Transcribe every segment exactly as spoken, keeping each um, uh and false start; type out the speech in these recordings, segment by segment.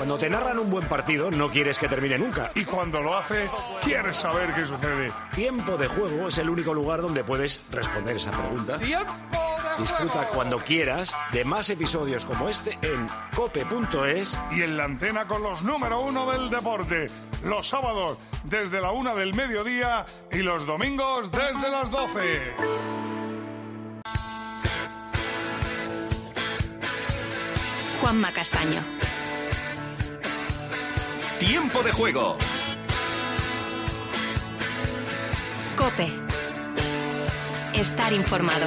Cuando te narran un buen partido, no quieres que termine nunca. Y cuando lo hace, quieres saber qué sucede. Tiempo de Juego es el único lugar donde puedes responder esa pregunta. ¡Tiempo de Disfruta juego! cuando quieras de más episodios como este en cope punto es. Y en la antena con los número uno del deporte. Los sábados desde la una del mediodía y los domingos desde las doce. Juanma Castaño. Tiempo de Juego. COPE. Estar informado.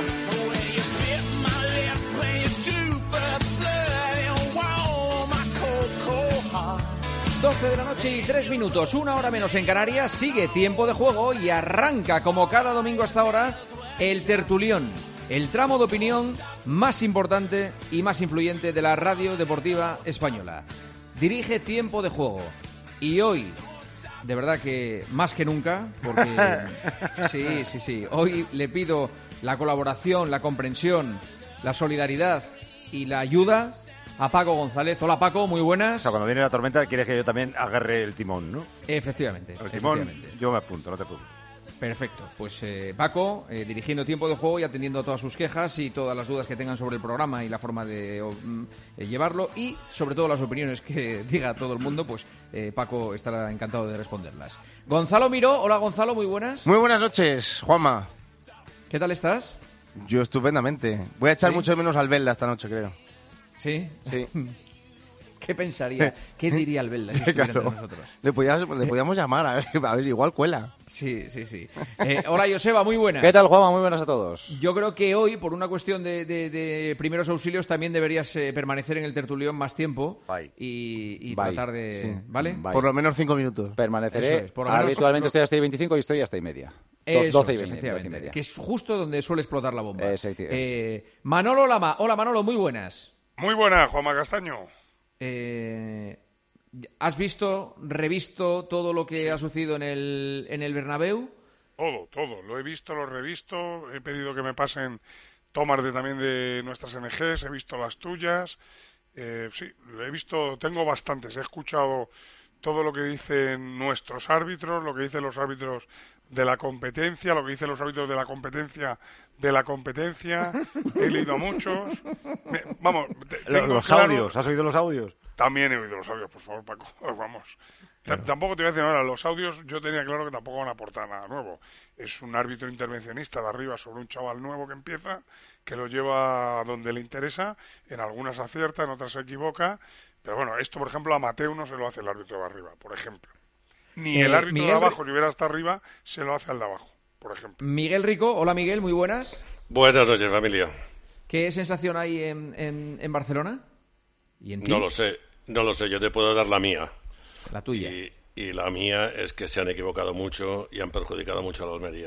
doce de la noche y tres minutos, una hora menos en Canarias. Sigue Tiempo de Juego y arranca, como cada domingo hasta ahora, el tertulión, el tramo de opinión más importante y más influyente de la radio deportiva española. Dirige Tiempo de Juego y hoy, de verdad que más que nunca, porque sí, sí, sí, hoy le pido la colaboración, la comprensión, la solidaridad y la ayuda a Paco González. Hola Paco, muy buenas. O sea, cuando viene la tormenta quieres que yo también agarre el timón, ¿no? Efectivamente. El timón, efectivamente. yo me apunto, no te preocupes. Perfecto, pues eh, Paco, eh, dirigiendo Tiempo de Juego y atendiendo a todas sus quejas y todas las dudas que tengan sobre el programa y la forma de o, mm, eh, llevarlo y sobre todo las opiniones que diga todo el mundo, pues eh, Paco estará encantado de responderlas. Gonzalo Miró, hola Gonzalo, muy buenas. Muy buenas noches, Juanma. ¿Qué tal estás? Yo estupendamente. Voy a echar ¿Sí? mucho menos al Belda esta noche, creo. ¿Sí? Sí. ¿Qué pensaría? ¿Qué diría el Belda si estuviera Claro. entre nosotros? Le podíamos, le podíamos llamar, a ver, a ver, igual cuela. Sí, sí, sí. Eh, hola Joseba, muy buenas. ¿Qué tal, Juanma? Muy buenas a todos. Yo creo que hoy, por una cuestión de, de- de primeros auxilios, también deberías eh, permanecer en el tertulión más tiempo Bye. y, y Bye. tratar de... Sí. ¿Vale? Bye. Por lo menos cinco minutos. Permaneceré. Eso es, por lo menos- Habitualmente estoy hasta ahí veinticinco y estoy hasta ahí media. Do- Eso doce y es, veinte, doce y efectivamente, media. que es justo donde suele explotar la bomba. Efectivamente. Eh, Manolo Lama. Hola Manolo, muy buenas. Muy buena, Juanma Castaño. Eh, ¿Has visto, revisto todo lo que ha sucedido en el, en el Bernabéu? Todo, todo. Lo he visto, lo he revisto. He pedido que me pasen tomas de, también de nuestras N Ges. He visto las tuyas. Eh, sí, lo he visto. Tengo bastantes. He escuchado todo lo que dicen nuestros árbitros, lo que dicen los árbitros de la competencia, lo que dicen los árbitros de la competencia de la competencia. He leído a muchos. Me- vamos, te- tengo Los claro- audios, ¿has oído los audios? También he oído los audios, por favor, Paco. Vamos. T- Tampoco te voy a decir ahora, los audios yo tenía claro que tampoco van a aportar nada nuevo. Es un árbitro intervencionista de arriba sobre un chaval nuevo que empieza, que lo lleva a donde le interesa, en algunas acierta, en otras se equivoca. Pero bueno, esto, por ejemplo, a Mateu no se lo hace el árbitro de arriba, por ejemplo. Ni Eh, el árbitro Miguel de Re- abajo, si hubiera hasta arriba, se lo hace al de abajo, por ejemplo. Miguel Rico. Hola Miguel, muy buenas. Buenas noches, familia. ¿Qué sensación hay en, en, en Barcelona? ¿Y en ti? No lo sé, no lo sé, yo te puedo dar la mía. La tuya. Y, y la mía es que se han equivocado mucho y han perjudicado mucho a la Almería.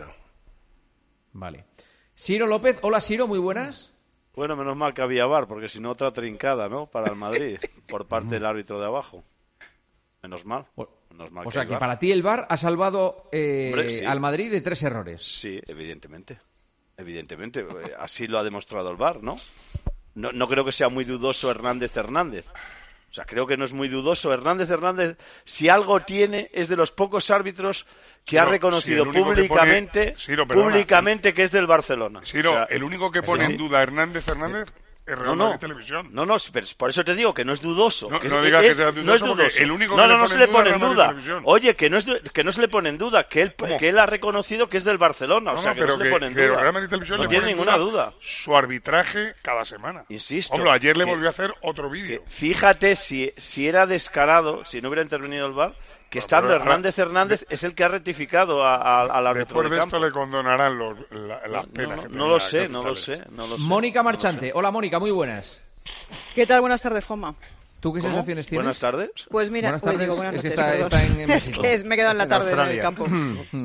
Vale. Ciro López. Hola Ciro, muy buenas. Bueno, menos mal que había V A R, porque si no, otra trincada, ¿no? Para el Madrid, por parte del árbitro de abajo. Menos mal. O, Menos mal o que sea hay que V A R. para ti el V A R ha salvado eh, Hombre, sí. al Madrid de tres errores. Sí, evidentemente. Evidentemente. Eh, Así lo ha demostrado el V A R, ¿no? No, no creo que sea muy dudoso Hernández Hernández. O sea, creo que no es muy dudoso. Hernández Hernández, si algo tiene, es de los pocos árbitros que ha No, reconocido si el único que públicamente, pone- Ciro, perdona. públicamente que es del Barcelona. Ciro, O sea, el único que sí, pone sí. en duda a Hernández Hernández es Real No, no. Madrid Televisión. No, no, pero por eso te digo que no es dudoso. No, que no es, digas que es- sea no es dudoso, porque dudoso. el único no, que no, le no pone se en le duda pone es en Real duda. Madrid Televisión. Oye, que no, es, du- que no se le pone en duda, que él, ¿Cómo? que él ha reconocido que es del Barcelona. No, o sea, no, que pero no se le que- pone en que duda. Real Madrid Televisión no le tiene pone en ninguna duda. Su arbitraje cada semana. Insisto. Hombre, ayer le que- volvió a hacer otro vídeo. que fíjate si, si era descarado, si no hubiera intervenido el V A R, que estando pero ahora- Hernández Hernández es el que ha rectificado a- a- al árbitro Después del de campo. esto le condonarán los, la- las No, penas. no, que no tenga lo sé, no lo capitales. sé, no lo sé. Mónica no lo Marchante. sé. Hola Mónica, muy buenas. ¿Qué tal? Buenas tardes, Juanma. ¿Tú qué ¿Cómo? sensaciones tienes? Buenas tardes. Pues mira, Buenas uy, tardes. digo buenas Es que noches, está- perdón. está en Es México. que me he quedado en la En tarde en, el Australia. campo.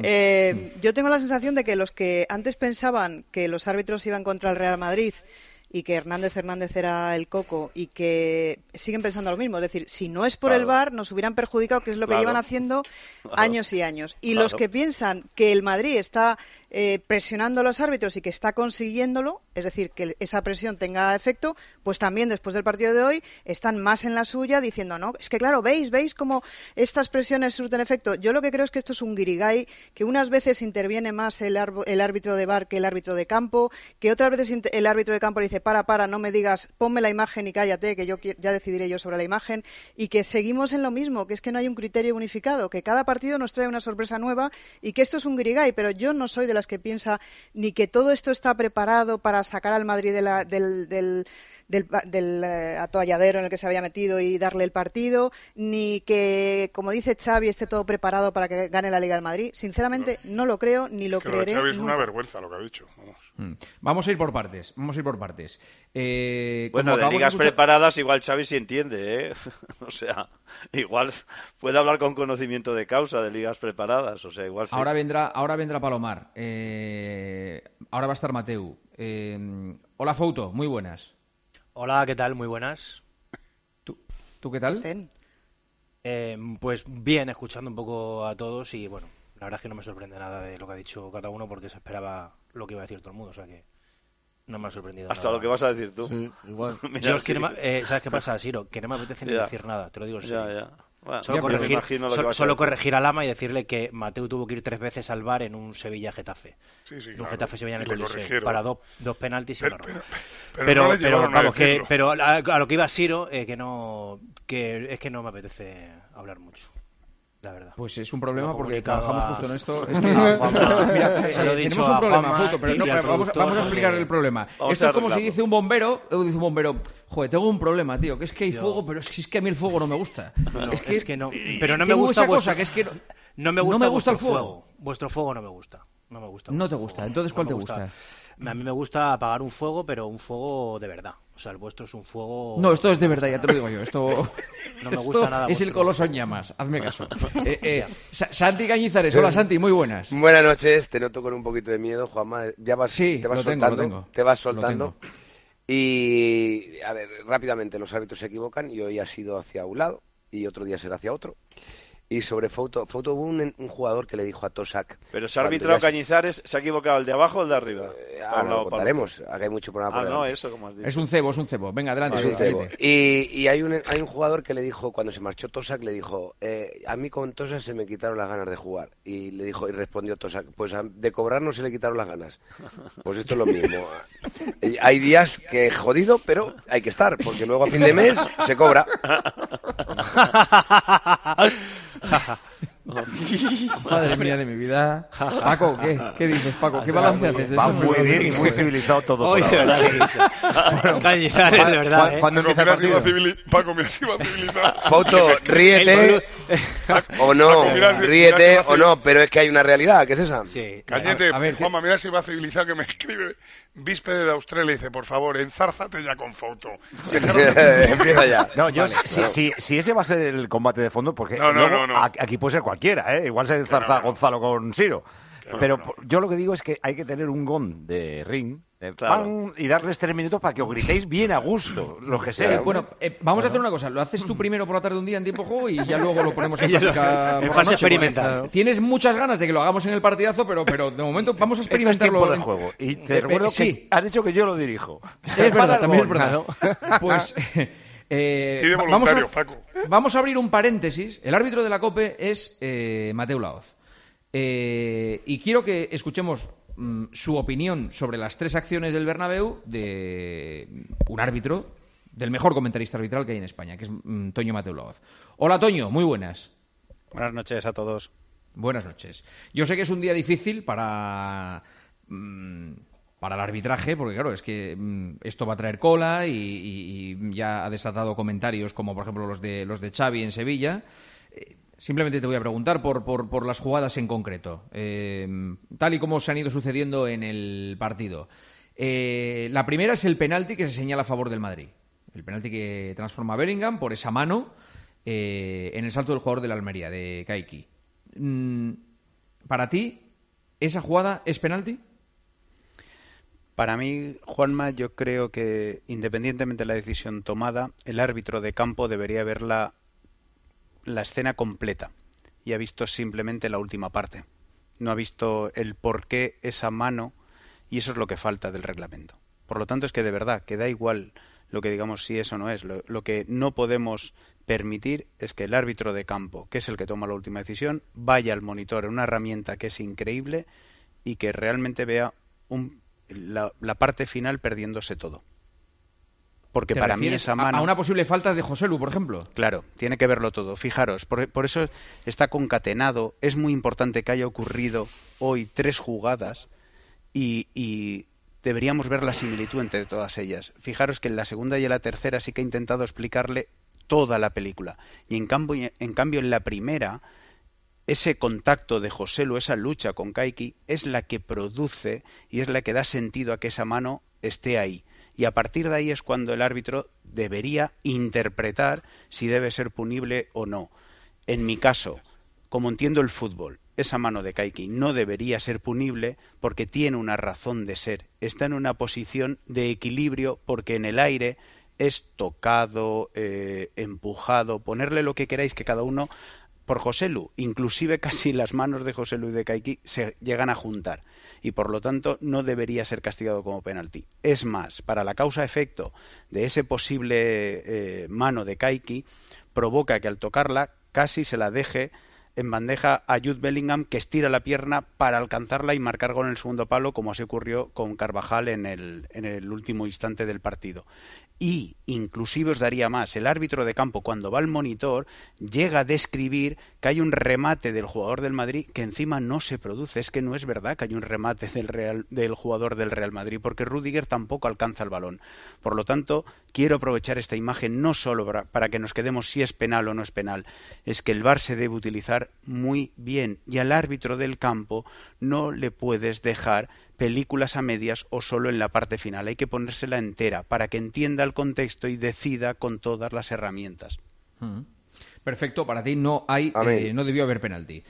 Eh, yo tengo la sensación de que los que antes pensaban que los árbitros iban contra el Real Madrid y que Hernández Hernández era el coco y que siguen pensando lo mismo. Es decir, si no es por Claro. el V A R, nos hubieran perjudicado, que es lo que Claro. llevan haciendo Claro. años y años. Y Claro. los que piensan que el Madrid está eh, presionando a los árbitros y que está consiguiéndolo, es decir, que esa presión tenga efecto, pues también después del partido de hoy están más en la suya diciendo, no, es que claro, veis, veis cómo estas presiones surten efecto. Yo lo que creo es que esto es un guirigay, que unas veces interviene más el, arbo- el árbitro de V A R que el árbitro de campo, que otras veces int- el árbitro de campo le dice, para, para, no me digas, ponme la imagen y cállate, que yo qui- ya decidiré yo sobre la imagen, y que seguimos en lo mismo, que es que no hay un criterio unificado, que cada partido nos trae una sorpresa nueva y que esto es un guirigay, pero yo no soy de las que piensa ni que todo esto está preparado para sacar al Madrid de la, del, del, del, del eh, atolladero en el que se había metido y darle el partido, ni que, como dice Xavi, esté todo preparado para que gane la Liga del Madrid. Sinceramente, no lo creo ni lo Que lo de creeré Xavi es una nunca. vergüenza lo que ha dicho. Vamos. Mm. Vamos a ir por partes, vamos a ir por partes. Eh, como Bueno, de acabamos ligas escuchar- preparadas igual Xavi sí entiende, ¿eh? O sea, igual puede hablar con conocimiento de causa de ligas preparadas, o sea, igual sí. Ahora vendrá, ahora vendrá Palomar. Eh, ahora va a estar Mateu. Eh, hola, Fouto, muy buenas. Hola, ¿qué tal? Muy buenas. ¿Tú, ¿tú qué tal? Eh, pues bien, escuchando un poco a todos y bueno, la verdad es que no me sorprende nada de lo que ha dicho cada uno porque se esperaba lo que iba a decir todo el mundo, o sea que no me ha sorprendido Hasta nada. lo que vas a decir tú. Sí, igual. Mira, Yo es que sí. no me- eh, ¿sabes qué pasa, Siro? Que no me apetece ni Ya. decir nada, te lo digo en Ya, serio. ya. Bueno, Solo, ya, pero me corregir, imagino lo que so- vas a solo decir. corregir a Lama y decirle que Mateu tuvo que ir tres veces al V A R en un Sevilla-Getafe. Sí, sí, En un claro. Getafe-Sevilla en Y el le Coliseo. corrigieron. Para dos, dos penaltis y Pero- una pero- roja. pero Pero, no le pero, llevaron a vamos, que, decirlo. pero a, a lo que iba Siro, eh, que no que es que no me apetece hablar mucho. La verdad. Pues es un problema Lo he porque comunicado trabajamos a- justo en esto. a Es que, Juanma. mira, eh, Se lo he eh, dicho tenemos un a problema, Juanma Fouto, pero y no, al vamos, vamos a productor, explicar eh, el problema. vamos Esto a es como si arreglarlo. dice un bombero, eh, dice un bombero, joder, tengo un problema, tío, que es que hay Yo- fuego, pero es que, es que a mí el fuego no me gusta. No, es, que, es que no. Pero no me tengo gusta esa vuestro- cosa, que es que no, No me gusta, no me gusta el vuestro fuego. Vuestro fuego no me gusta. No me gusta. No vuestro te gusta. fuego. Entonces, No ¿cuál me te gusta? A mí me gusta apagar un fuego, pero un fuego de verdad. O sea, el vuestro es un fuego... No, esto es de verdad, ya te lo digo yo. Esto, No me esto gusta nada es el vuestro. coloso en llamas, hazme caso. Eh, eh, Sa- Santi Cañizares, hola Santi, muy buenas. Buenas noches, te noto con un poquito de miedo, Juanma. Ya vas, Sí, te vas lo tengo, lo soltando, tengo. te vas Lo soltando. tengo. Y, a ver, rápidamente, los árbitros se equivocan y hoy ha sido hacia un lado y otro día será hacia otro. Y sobre Fouto, Fouto hubo un, un jugador que le dijo a Tosak... Pero se ha cuando arbitrado ya se- Cañizares, ¿se ha equivocado el de abajo o el de arriba? Ahora lo contaremos, acá hay mucho programa por Ah, no, delante. eso como has dicho. Es un cebo, es un cebo. Venga, adelante. Es un cebo. Felipe. Y, y hay, un, hay un jugador que le dijo, cuando se marchó Tosak, le dijo, eh, a mí con Tosak se me quitaron las ganas de jugar. Y le dijo, y respondió Tosak, pues a- de cobrar no se le quitaron las ganas. Pues esto es lo mismo. Eh, Hay días que jodido, pero hay que estar, porque luego a fin de mes se cobra. Madre mía de mi vida. Paco, ¿qué? ¿Qué dices, Paco? ¿Qué balance haces de Va eso? muy bien y muy civilizado todo. Hoy por de ahora. verdad que Cañizares, de verdad, ¿eh? ¿Cuándo Paco, empieza el mira si va partido? civili- Paco, mira si va civilizado. Fouto, ríete o no, Paco, mira si- ríete mira si va o no, pero es que hay una realidad, ¿qué es esa? Sí. Cañete, A ver, ¿qué- Juanma, mira si va civilizado que me escribe Víspede de Australia y dice, por favor, enzárzate ya con Fouto. Empieza ya. No, yo Vale, si, claro. si, si ese va a ser el combate de fondo, porque No, no, luego no, no. a- aquí puede ser cualquiera, ¿eh? Igual se zarza no, no. Gonzalo con Siro. no, Pero no. po- yo lo que digo es que hay que tener un gon de ring eh, Claro. ¡pam! Y darles tres minutos para que os gritéis bien a gusto, lo que Sí, sea. bueno, eh, vamos a hacer una cosa. Lo haces tú primero por la tarde un día en tiempo de juego y ya luego lo ponemos en práctica En por la fase noche, experimental. porque Tienes muchas ganas de que lo hagamos en el partidazo, pero, pero de momento vamos a Esto es experimentarlo. tiempo de en- juego. Y te Eh, recuerdo eh, sí. que has dicho que yo lo dirijo. Es Para verdad, el también es gol. verdad. Pues eh, Pide va- vamos, voluntarios, a, Paco. vamos a abrir un paréntesis. El árbitro de la COPE es eh, Mateu Laoz. Eh, y quiero que escuchemos mm, su opinión sobre las tres acciones del Bernabéu de un árbitro, del mejor comentarista arbitral que hay en España, que es mm, Toño Mateu Laoz. Hola, Toño, muy buenas. Buenas noches a todos. Buenas noches. Yo sé que es un día difícil para mm, para el arbitraje, porque claro, es que mm, esto va a traer cola y, y- y ya ha desatado comentarios como por ejemplo los de los de Xavi en Sevilla. Eh, simplemente te voy a preguntar por, por, por las jugadas en concreto, eh, tal y como se han ido sucediendo en el partido. Eh, la primera es el penalti que se señala a favor del Madrid. El penalti que transforma a Bellingham por esa mano eh, en el salto del jugador de la Almería, de Kaiki. Mm, ¿Para ti esa jugada es penalti? Para mí, Juanma, yo creo que independientemente de la decisión tomada, el árbitro de campo debería ver la, la escena completa y ha visto simplemente la última parte. No ha visto el por qué esa mano, y eso es lo que falta del reglamento. Por lo tanto, es que de verdad, que da igual lo que digamos si eso no es. Lo, lo que no podemos permitir es que el árbitro de campo, que es el que toma la última decisión, vaya al monitor en una herramienta que es increíble y que realmente vea un, la, la parte final perdiéndose todo. Porque para mí esa mano... a una posible falta de Joselu, por ejemplo. Claro, tiene que verlo todo. Fijaros, por, por eso está concatenado. Es muy importante que haya ocurrido hoy tres jugadas y, y deberíamos ver la similitud entre todas ellas. Fijaros que en la segunda y en la tercera sí que he intentado explicarle toda la película. Y en cambio, en cambio en la primera, ese contacto de Joselu, esa lucha con Kaiki, es la que produce y es la que da sentido a que esa mano esté ahí. Y a partir de ahí es cuando el árbitro debería interpretar si debe ser punible o no. En mi caso, como entiendo el fútbol, esa mano de Kaiki no debería ser punible porque tiene una razón de ser. Está en una posición de equilibrio porque en el aire es tocado, eh, empujado, ponerle lo que queráis que cada uno... Por Joselu, inclusive casi las manos de Joselu y de Kaiki se llegan a juntar y por lo tanto no debería ser castigado como penalti. Es más, para la causa-efecto de ese posible eh, mano de Kaiki, provoca que al tocarla casi se la deje en bandeja a Jude Bellingham, que estira la pierna para alcanzarla y marcar gol en el segundo palo, como se ocurrió con Carvajal en el, en el último instante del partido. Y inclusive os daría más, el árbitro de campo cuando va al monitor llega a describir que hay un remate del jugador del Madrid que encima no se produce. Es que no es verdad que hay un remate del, Real, del jugador del Real Madrid porque Rüdiger tampoco alcanza el balón. Por lo tanto, quiero aprovechar esta imagen no solo para, para que nos quedemos si es penal o no es penal, es que el V A R se debe utilizar muy bien y al árbitro del campo no le puedes dejar películas a medias o solo en la parte final. Hay que ponérsela entera para que entienda el contexto y decida con todas las herramientas. Perfecto, para ti no hay, eh, no debió haber penalti.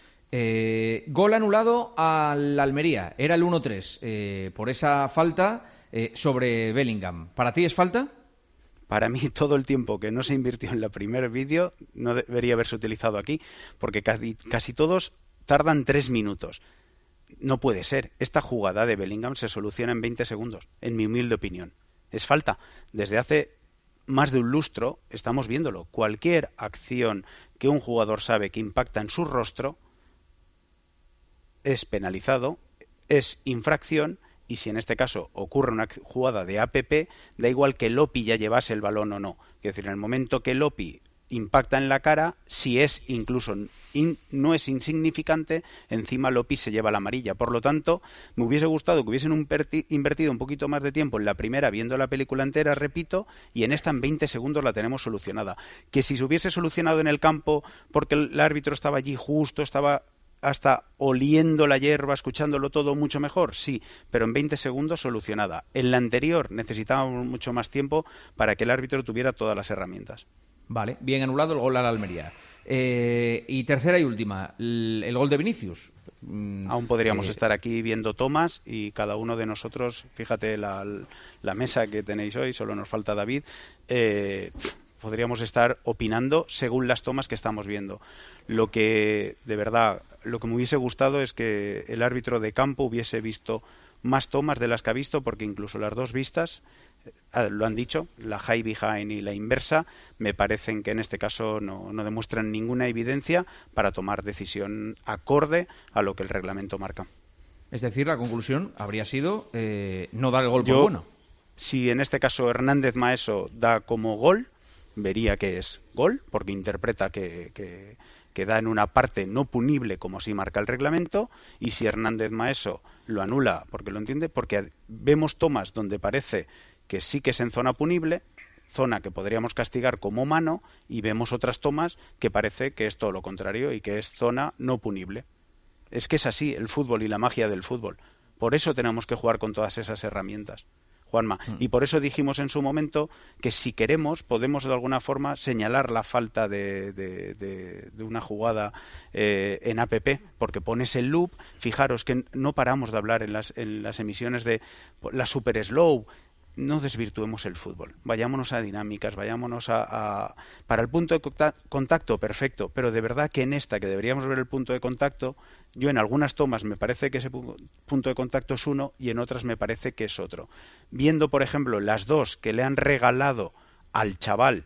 Eh, gol anulado al Almería, era el uno tres, eh, por esa falta eh, sobre Bellingham. ¿Para ti es falta? Para mí todo el tiempo que no se invirtió en el primer vídeo no debería haberse utilizado aquí, porque casi, casi todos tardan tres minutos. No puede ser. Esta jugada de Bellingham se soluciona en veinte segundos, en mi humilde opinión. Es falta. Desde hace más de un lustro estamos viéndolo. Cualquier acción que un jugador sabe que impacta en su rostro es penalizado, es infracción, y si en este caso ocurre una jugada de A P P, da igual que Lopi ya llevase el balón o no. Es decir, en el momento que Lopi impacta en la cara, si es incluso in, no es insignificante, encima Lopi se lleva la amarilla. Por lo tanto, me hubiese gustado que hubiesen un perti, invertido un poquito más de tiempo en la primera viendo la película entera, repito, y en esta en veinte segundos la tenemos solucionada. Que si se hubiese solucionado en el campo porque el árbitro estaba allí justo, estaba hasta oliendo la hierba, escuchándolo todo mucho mejor, sí, pero en veinte segundos solucionada. En la anterior necesitábamos mucho más tiempo para que el árbitro tuviera todas las herramientas. Vale, bien anulado el gol al Almería. Eh, y tercera y última, el, el gol de Vinicius. Mm, Aún podríamos eh... estar aquí viendo tomas y cada uno de nosotros, fíjate la, la mesa que tenéis hoy, solo nos falta David, eh, podríamos estar opinando según las tomas que estamos viendo. Lo que, de verdad, lo que me hubiese gustado es que el árbitro de campo hubiese visto más tomas de las que ha visto, porque incluso las dos vistas, eh, lo han dicho, la high behind y la inversa, me parecen que en este caso no, no demuestran ninguna evidencia para tomar decisión acorde a lo que el reglamento marca. Es decir, la conclusión habría sido eh, no dar el gol por Yo, bueno. Si en este caso Hernández Maeso da como gol, vería que es gol, porque interpreta que... que que da en una parte no punible como si marca el reglamento, y si Hernández Maeso lo anula porque lo entiende, porque vemos tomas donde parece que sí que es en zona punible, zona que podríamos castigar como mano, y vemos otras tomas que parece que es todo lo contrario y que es zona no punible. Es que es así el fútbol y la magia del fútbol. Por eso tenemos que jugar con todas esas herramientas. Juanma. Mm. Y por eso dijimos en su momento que si queremos podemos de alguna forma señalar la falta de, de, de, de una jugada eh, en A P P, porque pones el loop. Fijaros que no paramos de hablar en las, en las emisiones de la super slow. No desvirtuemos el fútbol, vayámonos a dinámicas, vayámonos a, a... Para el punto de contacto, perfecto, pero de verdad que en esta, que deberíamos ver el punto de contacto, yo en algunas tomas me parece que ese punto de contacto es uno y en otras me parece que es otro. Viendo, por ejemplo, las dos que le han regalado al chaval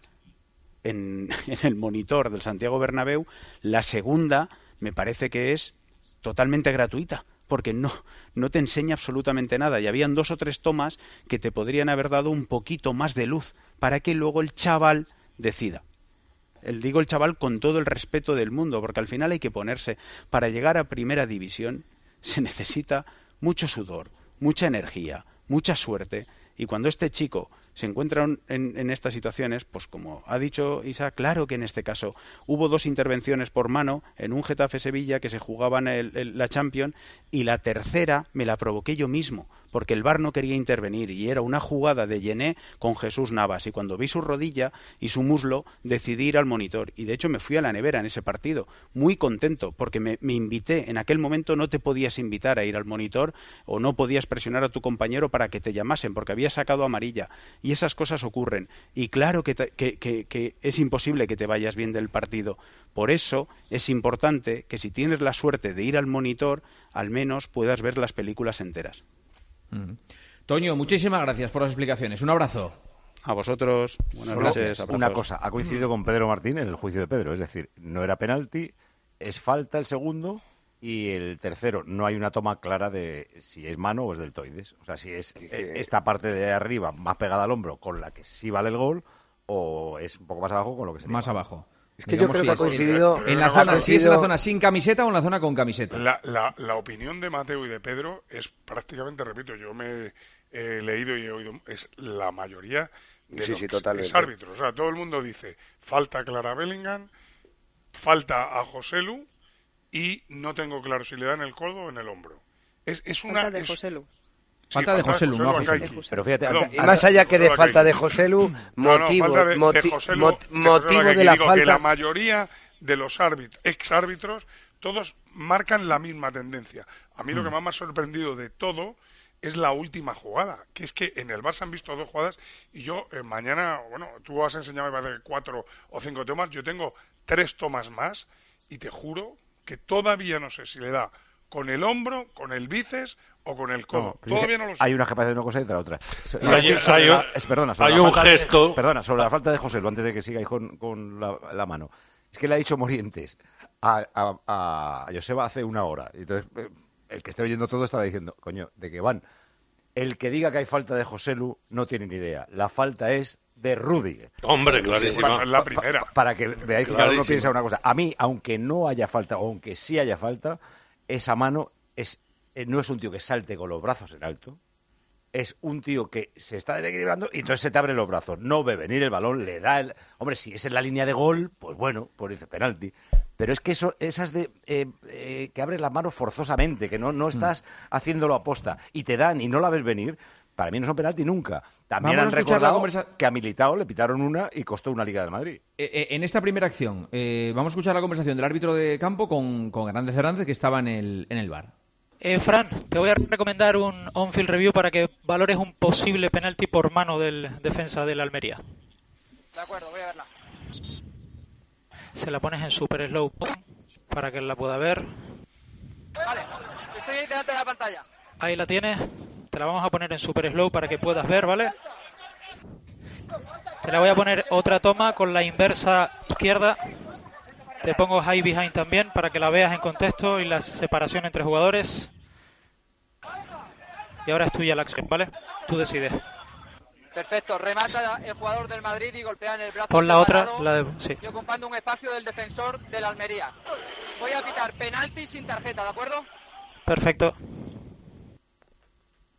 en, en el monitor del Santiago Bernabéu, la segunda me parece que es totalmente gratuita, porque no, no te enseña absolutamente nada. Y habían dos o tres tomas que te podrían haber dado un poquito más de luz para que luego el chaval decida. El, digo el chaval con todo el respeto del mundo, porque al final hay que ponerse. Para llegar a primera división se necesita mucho sudor, mucha energía, mucha suerte. Y cuando este chico se encuentra en, en estas situaciones, pues como ha dicho Isa, claro que en este caso hubo dos intervenciones por mano en un Getafe-Sevilla que se jugaban el, el, la Champions, y la tercera me la provoqué yo mismo, porque el V A R no quería intervenir y era una jugada de Yené con Jesús Navas, y cuando vi su rodilla y su muslo decidí ir al monitor, y de hecho me fui a la nevera en ese partido, muy contento, porque me, me invité. En aquel momento no te podías invitar a ir al monitor o no podías presionar a tu compañero para que te llamasen porque había sacado amarilla. Y esas cosas ocurren. Y claro que, te, que, que, que es imposible que te vayas bien del partido. Por eso es importante que si tienes la suerte de ir al monitor, al menos puedas ver las películas enteras. Mm. Toño, muchísimas gracias por las explicaciones. Un abrazo. A vosotros. Buenas Solo noches. Abrazos. Una cosa, ha coincidido con Pedro Martín en el juicio de Pedro. Es decir, no era penalti, es falta el segundo... Y el tercero, no hay una toma clara de si es mano o es deltoides. O sea, si es esta parte de arriba más pegada al hombro con la que sí vale el gol, o es un poco más abajo con lo que sería. Más abajo. Es que Digamos yo creo si que ha coincidido... En la zona, si es en la zona sin camiseta o en la zona con camiseta. La, la, la opinión de Mateo y de Pedro es prácticamente, repito, yo me he leído y he oído, es la mayoría de sí, los sí, totalmente. árbitros. O sea, todo el mundo dice, falta Clara Bellingham, falta a Joselu, y no tengo claro si le dan el codo o en el hombro. Es, es una, falta de es... Joselu. Sí, falta de Joselu, no Joselu. Pero fíjate, Perdón, y más allá que de falta de Joselu, motivo, no, no, de, moti de Joselu, mot motivo de, de la digo falta. Que la mayoría de los árbitros, ex árbitros, todos marcan la misma tendencia. A mí mm. lo que más me ha sorprendido de todo es la última jugada, que es que en el Barça han visto dos jugadas y yo eh, mañana, bueno, tú has enseñado me parece cuatro o cinco tomas, yo tengo tres tomas más y te juro que todavía no sé si le da con el hombro, con el bíceps o con el codo. No, todavía no lo sé. Hay una que parece una cosa y otra otra. Hay, hay, hay, la, es, perdona, hay un gesto. De, perdona, sobre la falta de José, antes de que sigáis con, con la, la mano. Es que le ha dicho Morientes a, a, a Joseba hace una hora. Y entonces, el que esté oyendo todo estará diciendo, coño, ¿de qué van? El que diga que hay falta de Joselu no tiene ni idea. La falta es de Rüdiger. Hombre, clarísima. Es la primera. Pa, pa, para que veáis que cada uno piensa una cosa. A mí, aunque no haya falta, o aunque sí haya falta, esa mano es no es un tío que salte con los brazos en alto. Es un tío que se está desequilibrando y entonces se te abren los brazos. No ve venir el balón, le da el... Hombre, si es en la línea de gol, pues bueno, pues dice penalti. Pero es que eso, esas de eh, eh, que abres las manos forzosamente, que no, no estás mm. haciéndolo aposta y te dan y no la ves venir, para mí no son penalti nunca. También han recordado conversa... que a Militao le pitaron una y costó una Liga del Madrid. Eh, eh, en esta primera acción, eh, vamos a escuchar la conversación del árbitro de campo con, con Hernández Hernández, que estaba en el, en el V A R. Eh, Fran, te voy a recomendar un on-field review para que valores un posible penalti por mano del defensa del Almería. De acuerdo, voy a verla. Se la pones en super slow para que la pueda ver. Vale, estoy ahí delante de la pantalla. Ahí la tienes. Te la vamos a poner en super slow para que puedas ver, ¿vale? Te la voy a poner otra toma con la inversa izquierda. Te pongo high behind también para que la veas en contexto y la separación entre jugadores. Y ahora es tuya la acción, ¿vale? Tú decides. Perfecto, remata el jugador del Madrid y golpea en el brazo. Pon la otra, la de... sí. Y ocupando un espacio del defensor del Almería. Voy a pitar penalti sin tarjeta, ¿de acuerdo? Perfecto.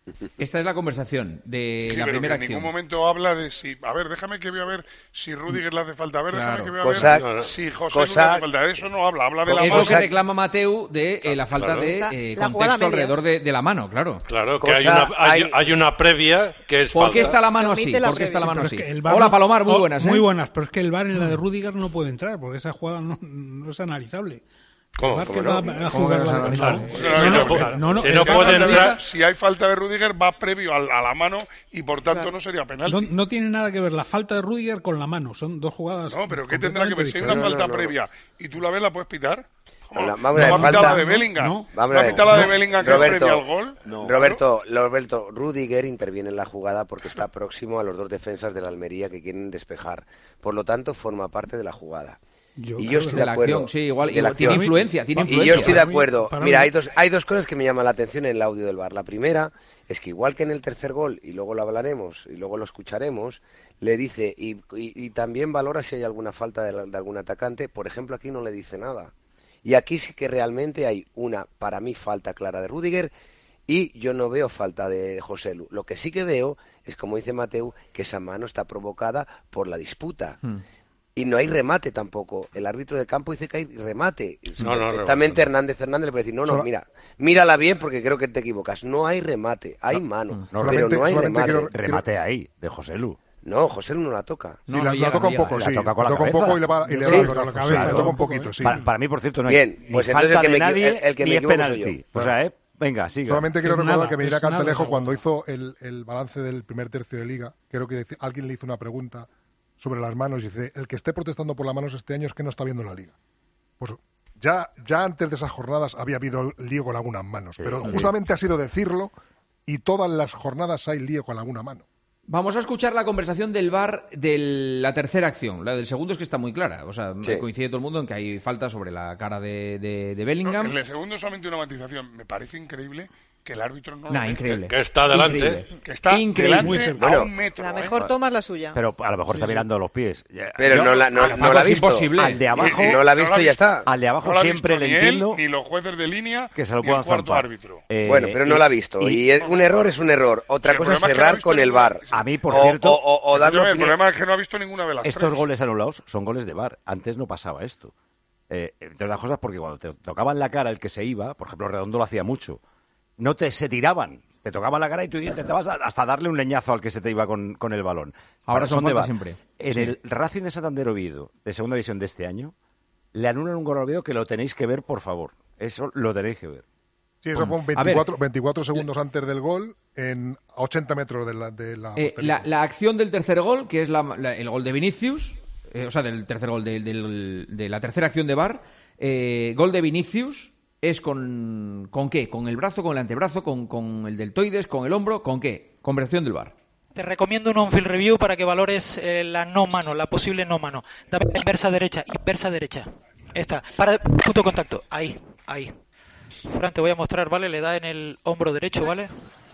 Esta es la conversación de Sí, la pero primera que en acción. ningún momento habla de si... A ver, déjame que vea a ver si Rudiger le hace falta. A ver, Claro. déjame que vea a Cosa- ver no, no. si José Cosa- Lu le hace falta. De eso no habla, habla de la Es mano. lo que reclama Mateu de eh, la falta Claro. de Está- eh, la jugada contexto a medias. alrededor de, de la mano, claro. Claro, que hay una, hay, hay una previa que es ¿Por falta. qué está la mano así? ¿Por qué está la mano así? Hola, Palomar, muy Oh, buenas. ¿eh? Muy buenas, pero es que el V A R en la de Rudiger no puede entrar, porque esa jugada no, no es analizable. ¿Cómo? El V A R ¿Cómo que no? va a ¿Cómo jugar que no es la- analizable? No, Si no, no no, puede- no, no, si el no V A R puede analiza- entrar- Si hay falta de Rudiger, va previo al- a, la mano y por tanto no sería penalti. No, no tiene nada que ver la falta de Rudiger con la mano, son dos jugadas. No, pero ¿qué tendrá que ver? Si hay una completamente falta diferentes. previa y tú la ves, ¿la puedes pitar? ¿Cómo? La- ¿No vamos a ver, va a pitar falta- la de Bellingham? No. ¿No Vamos a va a ver. pitar la de No. Bellingham que Roberto, es previa al gol? Roberto, Roberto, Rudiger interviene en la jugada porque está próximo a los dos defensas de la Almería que quieren despejar. Por lo tanto, forma parte de la jugada. Yo y creo yo estoy que de de la acuerdo. acción, sí, igual, de la igual tiene acción. influencia, tiene Y influencia. yo estoy de Para mí- acuerdo. para Mira, mí- hay dos, hay dos cosas que me llaman la atención en el audio del V A R. La primera es que igual que en el tercer gol, y luego lo hablaremos, y luego lo escucharemos, le dice, y, y- y también valora si hay alguna falta de, la- de algún atacante. Por ejemplo, aquí no le dice nada. Y aquí sí que realmente hay una, para mí, falta clara de Rudiger, y yo no veo falta de José Lu. Lo que sí que veo es, como dice Mateu, que esa mano está provocada por la disputa. Hmm. Y no hay remate tampoco. El árbitro de campo dice que hay remate. No, no, Perfectamente Hernández Hernández le puede decir, no, no, Solo- mira, mírala bien porque creo que te equivocas. No hay remate, hay mano, No, pero no hay solamente remate. quiero- remate ahí, de José Lu. No, José Lu no la toca. Sí, la- la toca un poco, sí. La toca un poco y le va- y le va Sí. a la cabeza. Le toca un poquito, sí. Para, para mí, por cierto, no hay Bien, ni pues entonces falta el que de me equi- nadie el- el que me ni es equivoco soy penalti. yo. O sea, eh, venga, siga. Solamente quiero Es recordar nada, que Medina es nada, Cantalejo, seguro. cuando hizo el, el balance del primer tercio de Liga, creo que deci- alguien le hizo una pregunta sobre las manos y dice, el que esté protestando por las manos este año es que no está viendo la Liga. Pues ya, ya antes de esas jornadas había habido lío con algunas manos, Sí, pero sí. justamente ha sido decirlo y todas las jornadas hay lío con alguna mano. Vamos a escuchar la conversación del V A R de la tercera acción. La del segundo es que está muy clara. O sea, Sí. coincide todo el mundo en que hay falta sobre la cara de, de, de Bellingham. En el segundo solamente una matización. Me parece increíble que el árbitro no lo Nah, ve. increíble. Que está delante. Increíble. Que está Increíble. delante Muy a cerca. un metro. La ¿eh? mejor toma es la suya. Pero a lo mejor está mirando los pies. Pero Yo- no la, no, al- no la ha es visto. imposible. Al de abajo, No la ha visto y ya está. al de abajo No lo ha siempre visto le ni él, entiendo ni los jueces de línea, que se lo ni puedan el cuarto zampar. árbitro. Eh, Bueno, pero no la ha visto. Y, es- un error es un error. Otra Sí, el cosa es problema es que no ha cerrar visto con el ninguna- V A R. A mí, por O- cierto, o, o, o darle Escúchame, el opinión. problema es que no ha visto ninguna de las estos tres. goles anulados son goles de V A R. Antes no pasaba esto. Eh, entre otras cosas porque cuando te tocaban la cara el que se iba, por ejemplo, Redondo lo hacía mucho, no te se tiraban. Te tocaban la cara y tú intentabas hasta darle un leñazo al que se te iba con, con el balón. Ahora Para- son de faltas V A R. siempre. En Sí. el Racing de Santander Oviedo, de segunda división de este año, le anulan un gol al Oviedo que lo tenéis que ver, por favor. Eso lo tenéis que ver. Sí, eso fue un A ver. veinticuatro, veinticuatro segundos antes del gol en a ochenta metros de la, de la Eh, portería. la, la acción del tercer gol, que es la- la- el gol de Vinicius, eh, o sea, del tercer gol, de, del- de la tercera acción de V A R, eh, gol de Vinicius, es con, ¿con qué? ¿Con el brazo, con el antebrazo, con, con el deltoides, con el hombro? ¿Con qué? Conversión del V A R. Te recomiendo un on-field review para que valores eh, la no mano, la posible no mano. Dame la inversa derecha, inversa derecha. Esta. Para punto de contacto. Ahí, ahí. Fran, te voy a mostrar, ¿vale? Le da en el hombro derecho, ¿vale?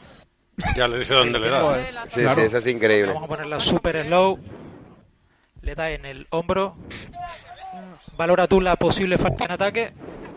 Ya le dice dónde le da. Sí, sí, eso es increíble. Vamos a ponerla super slow. Le da en el hombro. Valora tú la posible falta en ataque.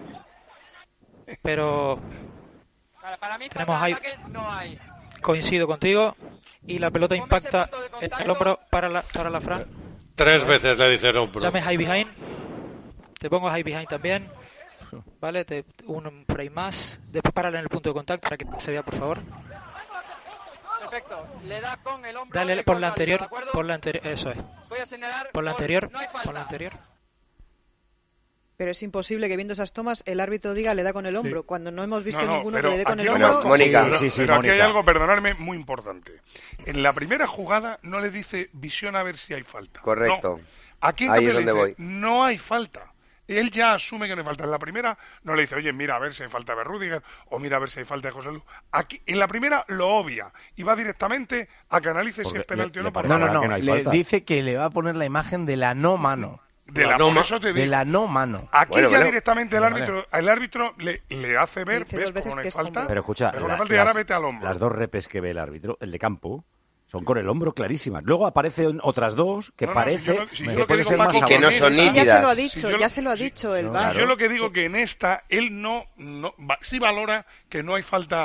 Pero Para mí, tenemos falta ahí. de ataque no hay. Coincido contigo. Y la pelota impacta en el hombro para la, para la Fran. Tres veces le dice no, bro. Dame high behind. Te pongo high behind también. Vale, te, un frame más. Después párala en el punto de contacto para que se vea, por favor. Perfecto. Le da con el hombro. Dale del por la contrario, anterior. ¿de acuerdo? Por la anterior. Eso es. Voy a señalar. Por la gol. anterior. No hay falta. Por la anterior. Pero es imposible que viendo esas tomas el árbitro diga le da con el hombro, cuando no hemos visto No, no, ninguno pero que le dé con el aquí- hombro. Bueno, Mónica. Pero, Sí, sí, pero aquí Mónica. hay algo, perdonadme, muy importante. En la primera jugada no le dice visión a ver si hay falta. Correcto. No. Aquí en Ahí cambio es le donde dice, voy. no hay falta. Él ya asume que no hay falta. En la primera no le dice, oye, mira a ver si hay falta de Rudiger o mira a ver si hay falta de José Lu. Aquí, en la primera lo obvia y va directamente a que analice si Porque es penalti le- o no. le para No, pone- no, no. que no hay Le falta. dice que le va a poner la imagen de la no mano. de la, no por ma- eso te De digo. la no mano. Aquí Bueno, ya bueno. directamente el Vale, árbitro, el árbitro le, le hace ver, Dice ves dos veces cómo no que hay es falta, hombro. Pero escucha, ves cómo no hay la- falta y ahora las- vete al hombro. las dos repes que ve el árbitro, el de campo, son con el hombro clarísimas. Luego aparecen otras dos que No, no, si parece yo lo- si yo que lo que puede digo, ser Paco, más que no abajo. son Sí, ya nítidas. se lo ha Si dicho, yo ya lo- se lo ha dicho el no, V A R. Yo lo que digo que en esta él no, no va- sí valora que no hay falta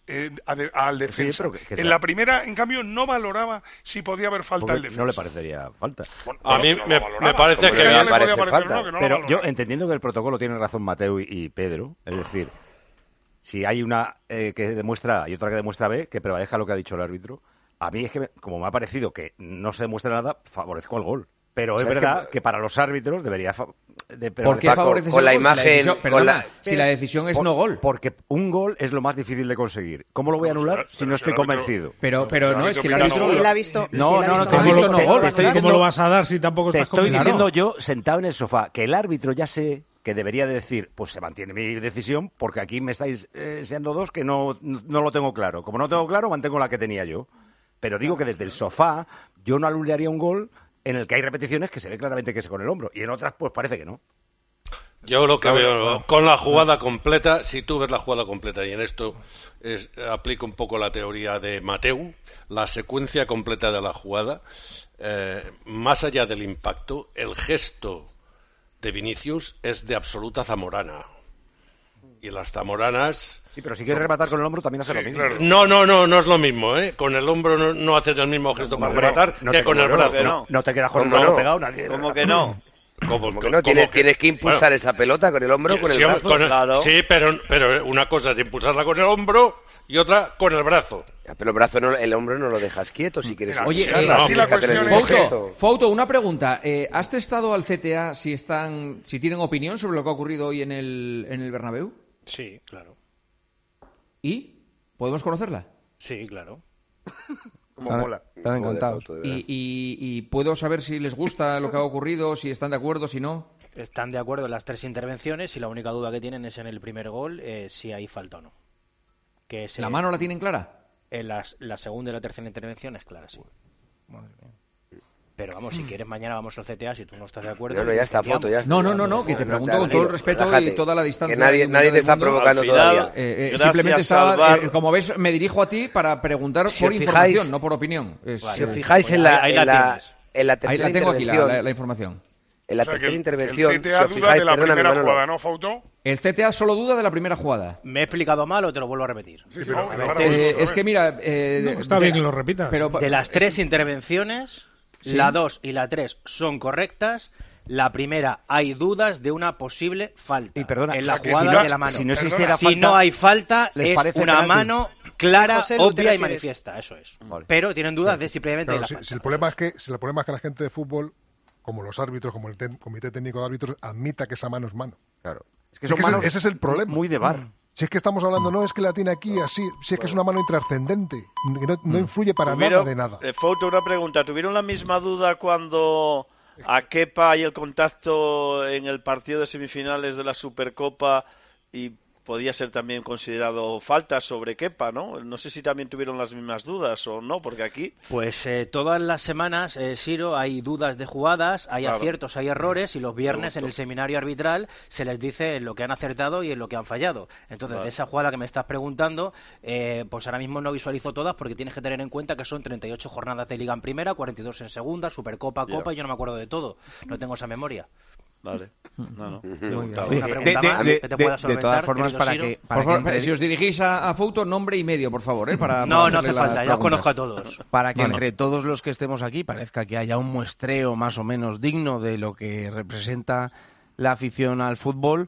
eh, a de, al defensa. Sí, que, que en la primera, en cambio, no valoraba si podía haber falta al defensa. No le parecería falta. Bueno, a mí no me, me parece que... Me parece parecer, falta. no, que no Pero yo, entendiendo que el protocolo tiene razón Mateu y, y Pedro, es decir, si hay una eh, que demuestra A y otra que demuestra B, que prevalezca lo que ha dicho el árbitro, a mí es que, me, como me ha parecido que no se demuestra nada, favorezco al gol. Pero es verdad que... que para los árbitros debería... Fa... De ¿Por qué favoreces con la gol? imagen? Si la decisión, perdona, con la... si la decisión es por, no gol. Porque un gol es lo más difícil de conseguir. ¿Cómo lo voy a anular pero, si pero no si estoy el árbitro... convencido? Pero, pero no, es que el árbitro... Si él ha visto... No, si él ha no, no, visto te has gol, visto no te- gol. te estoy ¿Cómo diciendo- lo vas a dar si tampoco Te estás estoy convencido? diciendo yo, sentado en el sofá, que el árbitro ya sé que debería de decir, pues se mantiene mi decisión, porque aquí me estáis eh, enseñando dos que no, no lo tengo claro. Como no tengo claro, mantengo la que tenía yo. Pero digo que desde el sofá yo no anularía un gol en el que hay repeticiones que se ve claramente que es con el hombro, y en otras pues parece que no. Yo lo que veo con la jugada completa, si tú ves la jugada completa, y en esto es, aplico un poco la teoría de Mateu, la secuencia completa de la jugada, eh, más allá del impacto, el gesto de Vinicius es de absoluta zamorana. Y las zamoranas... Sí, pero si quieres rematar con el hombro también hace Sí, lo mismo. claro. No, no, no, no es lo mismo, ¿eh? Con el hombro no, no haces el mismo gesto para Hombre, rematar no que te- con el no, brazo. no, no te quedas con el ¿Cómo brazo no? pegado nadie. ¿Cómo que no? ¿Cómo, Como que no, tienes, que- tienes que impulsar bueno, esa pelota con el hombro o con el sí, brazo. con el- Claro. sí, pero, pero una cosa es impulsarla con el hombro y otra con el brazo. Ya, pero el brazo, no, el hombro no lo dejas quieto si quieres. Mira, Oye, sí, eh, la- no, aquí la fíjate en el cuestión es- Fouto, gesto. Fouto, una pregunta. Eh, ¿Has testado al C T A si están, si tienen opinión sobre lo que ha ocurrido hoy en el, en el Bernabéu? Sí, claro. ¿Y? ¿Podemos conocerla? Sí, claro. Como Están- mola. Están encantados. Y, y- y puedo saber si les gusta lo que ha ocurrido, si están de acuerdo, si no. Están de acuerdo en las tres intervenciones y la única duda que tienen es en el primer gol eh, si hay falta o no. Que es, ¿La eh, mano la tienen clara? En las- la segunda y la tercera intervención es clara, sí. Pero vamos, si quieres mañana vamos al C T A, si tú no estás de acuerdo. No, no, ya está, licenciamos. Foto, ya está. No, no, no, no, que te pregunto con todo el respeto y Relájate. toda la distancia. Que nadie, del nadie te del está mundo. provocando Al final, todavía. Eh, eh, Gracias simplemente estaba, al V A R. eh, como ves, me dirijo a ti para preguntar Si por os fijáis- información, no por opinión. Es, Si os eh, fijáis pues en la, ahí- ahí la en la, tienes. en la ahí tercera la tengo aquí, la, intervención, la- la información. en la O sea, que tercera el- intervención, el C T si A os duda fijáis, de la perdóname, primera Manolo, jugada, ¿no, Fouto? El C T A solo duda de la primera jugada. Me he explicado mal o te lo vuelvo a repetir. Sí, pero A me ver, para te- mucho, Eh, ¿sabes? es que mira... eh, No, de- está de- bien que lo repitas. Pero, De las tres intervenciones, Sí. la dos y la tres son correctas. La primera, hay dudas de una posible falta. Y perdona, en la si jugada no- de la mano. si no existiera Si falta, no hay falta, ¿les es parece una penalti? mano clara, José Lu, ¿te obvia y refieres? manifiesta. Eso es. Pero tienen dudas de simplemente Claro, la si, falta. si el problema es que si el problema es que la gente de fútbol, como los árbitros, como el ten- comité técnico de árbitros, admita que esa mano es mano. Claro. Es que Es son que ese- manos ese es el problema. muy de bar. Si es que estamos hablando, no es que la tiene aquí así, si es que es una mano intrascendente, que no, no influye para nada Tuvieron- de nada. eh, Fouto, una pregunta. ¿Tuvieron la misma duda cuando a Kepa y el contacto en el partido de semifinales de la Supercopa y podía ser también considerado falta sobre Kepa, ¿no? No sé si también tuvieron las mismas dudas o no, porque aquí... Pues eh, todas las semanas, eh, Siro, hay dudas de jugadas, hay Claro. aciertos, hay errores, y los viernes en Pregunto. el seminario arbitral se les dice en lo que han acertado y en lo que han fallado. Entonces, Vale. de esa jugada que me estás preguntando, eh, pues ahora mismo no visualizo todas porque tienes que tener en cuenta que son treinta y ocho jornadas de Liga en primera, cuarenta y dos en segunda, Supercopa, Ya. Copa, y yo no me acuerdo de todo. No tengo esa memoria. Vale. No, no. Muy Preguntaba. bien. Una De- pregunta de- más de- que te de- pueda de solventar, todas formas, querido para Siro. que, para Por que favor, entre- si os dirigís a, a Fouto, nombre y medio, por favor, ¿eh? Para, No, para no hacerle hace las falta, ya os preguntas. conozco a todos. Para que Vale. entre todos los que estemos aquí parezca que haya un muestreo más o menos digno de lo que representa la afición al fútbol,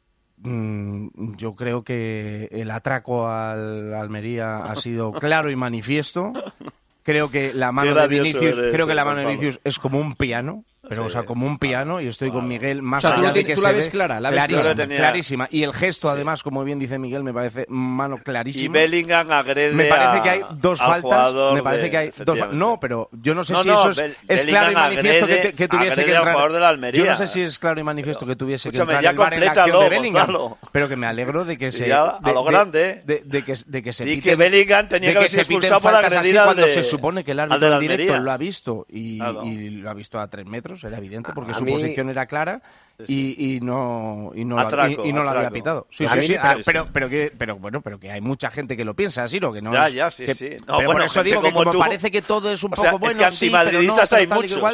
mm, yo creo que el atraco al Almería ha sido claro y manifiesto. Creo que la mano Qué de gracioso Vinicius, eres, creo que la Gonzalo. mano de Vinicius es como un piano, pero Sí. o sea, como un piano, y estoy con Miguel más O sea, tú allá lo de tienes- que tú se la ves ve clara, la ves clarísima, clara. Yo lo tenía- clarísima. Y el gesto, Sí. además, como bien dice Miguel, me parece mano Y clarísima. Bellingham agrede Me parece a- que hay dos al faltas. jugador Me parece de- que hay dos fa- efectivamente. No, pero yo no sé No, si no, eso es, Bel- es claro y Bellingham manifiesto que, agrede- te- que tuviese agrede que al entrar. jugador de la Almería. Yo no sé si es claro y manifiesto que tuviese Escúchame, que entrar ya el V A R en la acción complétalo, de Bellingham. Gonzalo. Pero que me alegro de que se. Ya, a de, lo de- grande, ¿eh? de, de que, de que se Di piten- que Bellingham tenía de que haber sido se piten expulsado por faltas agredir así al cuando de- se supone que el al árbitro de la en directo Almería. lo ha visto y, Claro. y lo ha visto a tres metros, era evidente, porque A su mí- posición era clara y, y no y no, la- Atraco, y, y no la había atraco. pitado. Sí, A sí, mí- sí, a- pero, pero, pero, que, pero bueno, pero que hay mucha gente que lo piensa así, ¿no? Que no Ya, es- ya, sí, que- sí. No, pero bueno, por eso gente digo que como como tú- parece que todo es un o poco sea, es bueno, que sí, pero no, antimadridistas pero hay tal y muchos. igual.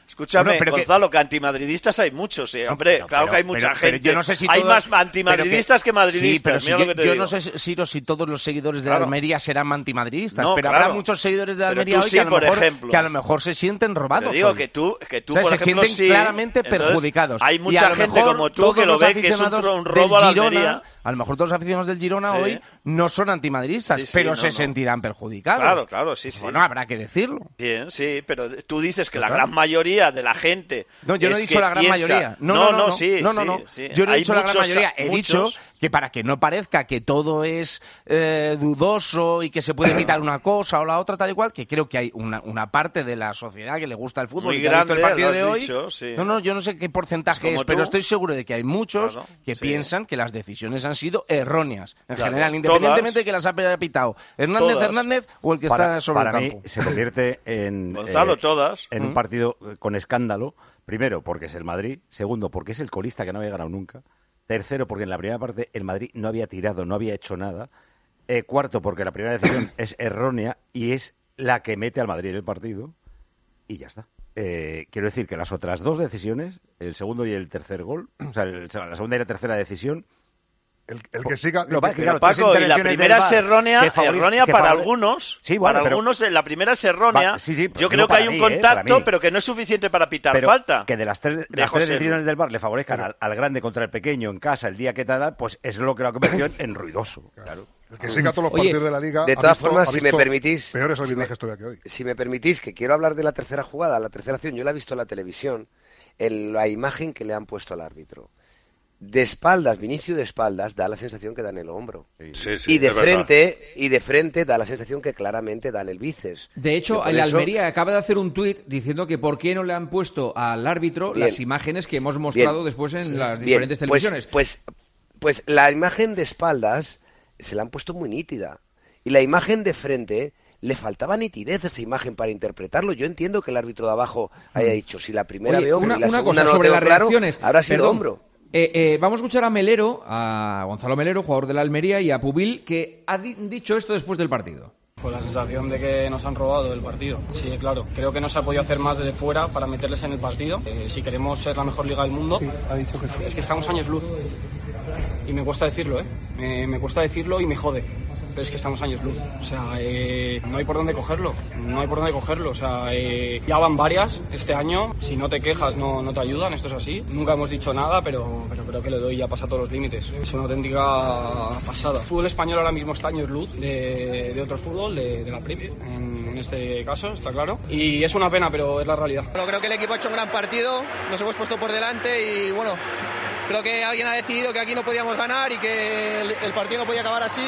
Escúchame, Bueno, pero Gonzalo, que... que antimadridistas hay muchos, ¿eh? Hombre, no, claro pero, que hay mucha pero, gente. Pero yo no sé si hay todos, más antimadridistas que, que madridistas. Sí, mira si lo que yo, te yo digo. no sé, Ciro, si todos los seguidores de claro. la Almería serán antimadridistas, no, pero claro. habrá muchos seguidores de la pero Almería hoy sí, que, a lo por mejor, ejemplo. que a lo mejor se sienten robados. Pero digo hoy. que tú, que tú o sea, por se ejemplo, sienten sí. claramente Entonces, perjudicados. hay mucha gente como tú que lo ve que es un, un robo a la Almería. A lo mejor todos los aficionados del Girona sí. hoy no son antimadridistas, sí, sí, pero no, se no. sentirán perjudicados. Claro, claro, sí, sí. Bueno, habrá que decirlo. Bien, sí, pero tú dices que Pues la claro. gran mayoría de la gente. No, yo no es he dicho que la gran piensa... mayoría. No, no, no, no, no, no, sí, no, no, sí, no. sí. Yo no he Hay dicho la gran muchos, mayoría. He muchos... dicho que para que no parezca que todo es eh, dudoso y que se puede imitar una cosa o la otra tal y cual, que creo que hay una, una parte de la sociedad que le gusta el fútbol Muy y que ha visto el grande, partido lo de has hoy. dicho, sí. No, no, yo no sé qué porcentaje Pues como es, pero tú. estoy seguro de que hay muchos Claro, que sí. piensan que las decisiones han sido erróneas en Claro, general, independientemente todas. de que las haya pitado Hernández Todas. Hernández o el que para, está sobre para el mí campo. se convierte en Gonzalo, eh, todas. en ¿Mm? un partido con escándalo. Primero, porque es el Madrid. Segundo, porque es el colista que no había ganado nunca. Tercero, porque en la primera parte el Madrid no había tirado, no había hecho nada. Eh, cuarto, porque la primera decisión es errónea y es la que mete al Madrid en el partido. Y ya está. Eh, quiero decir que las otras dos decisiones, el segundo y el tercer gol, o sea, el- la segunda y la tercera decisión, El, el que siga... Lo que- el que- claro, Paco, tres y la intervenciones primera del es VAR errónea, que favoriz- errónea que para favore- algunos. Sí, bueno, para pero- algunos eh, la primera es errónea. Va, sí, sí, Yo digo creo que para hay un mí, eh, para contacto, mí. pero que no es suficiente para pitar pero falta. que de las tres, De las José tres Lu. decisiones del VAR le favorezcan al, al grande contra el pequeño en casa el día que tal, pues es lo que lo ha convertido en, en ruidoso. Claro. El que siga todos los Oye, partidos de la Liga... de ha todas visto- formas, ha si me visto permitís, peores si arbitrajes me- todavía que hoy. Si me permitís, que quiero hablar de la tercera jugada, la tercera acción, yo la he visto en la televisión, en la imagen que le han puesto al árbitro. De espaldas, Vinicius de espaldas, da la sensación que da en el hombro. Sí, sí, y de es verdad. frente, y de frente da la sensación que claramente da en el bíceps. De hecho, Yo por el eso- Almería acaba de hacer un tuit diciendo que por qué no le han puesto al árbitro Bien. las imágenes que hemos mostrado Bien. después en Sí. las Bien, diferentes pues- televisiones. Pues, pues, la imagen de espaldas se la han puesto muy nítida. Y la imagen de frente le faltaba nitidez a esa imagen para interpretarlo. Yo entiendo que el árbitro de abajo haya dicho, si la primera Oye, ve hombro una, y la una segunda cosa no lo sobre tengo las claro, reacciones. habrá sido Perdón. hombro. Eh, eh, vamos a escuchar a Melero, a Gonzalo Melero, jugador de la Almería, y a Pubil, que ha di- dicho esto después del partido. Pues la sensación de que nos han robado el partido, sí, claro. Creo que no se ha podido hacer más desde fuera para meterles en el partido. Eh, si queremos ser la mejor liga del mundo, es que estamos años luz. Y me cuesta decirlo, ¿eh? Me, me cuesta decirlo y me jode. Pero es que estamos años luz. O sea, eh, no hay por dónde cogerlo. No hay por dónde cogerlo. O sea, eh, ya van varias este año. Si no te quejas, no, no te ayudan. Esto es así. Nunca hemos dicho nada, pero, pero creo que le doy ya pasa todos los límites. Es una auténtica pasada. El fútbol español ahora mismo está años luz de, de otro fútbol, de, de la Premier, en, en este caso, está claro. Y es una pena, pero es la realidad. Bueno, creo que el equipo ha hecho un gran partido. Nos hemos puesto por delante y bueno, creo que alguien ha decidido que aquí no podíamos ganar y que el, el partido no podía acabar así.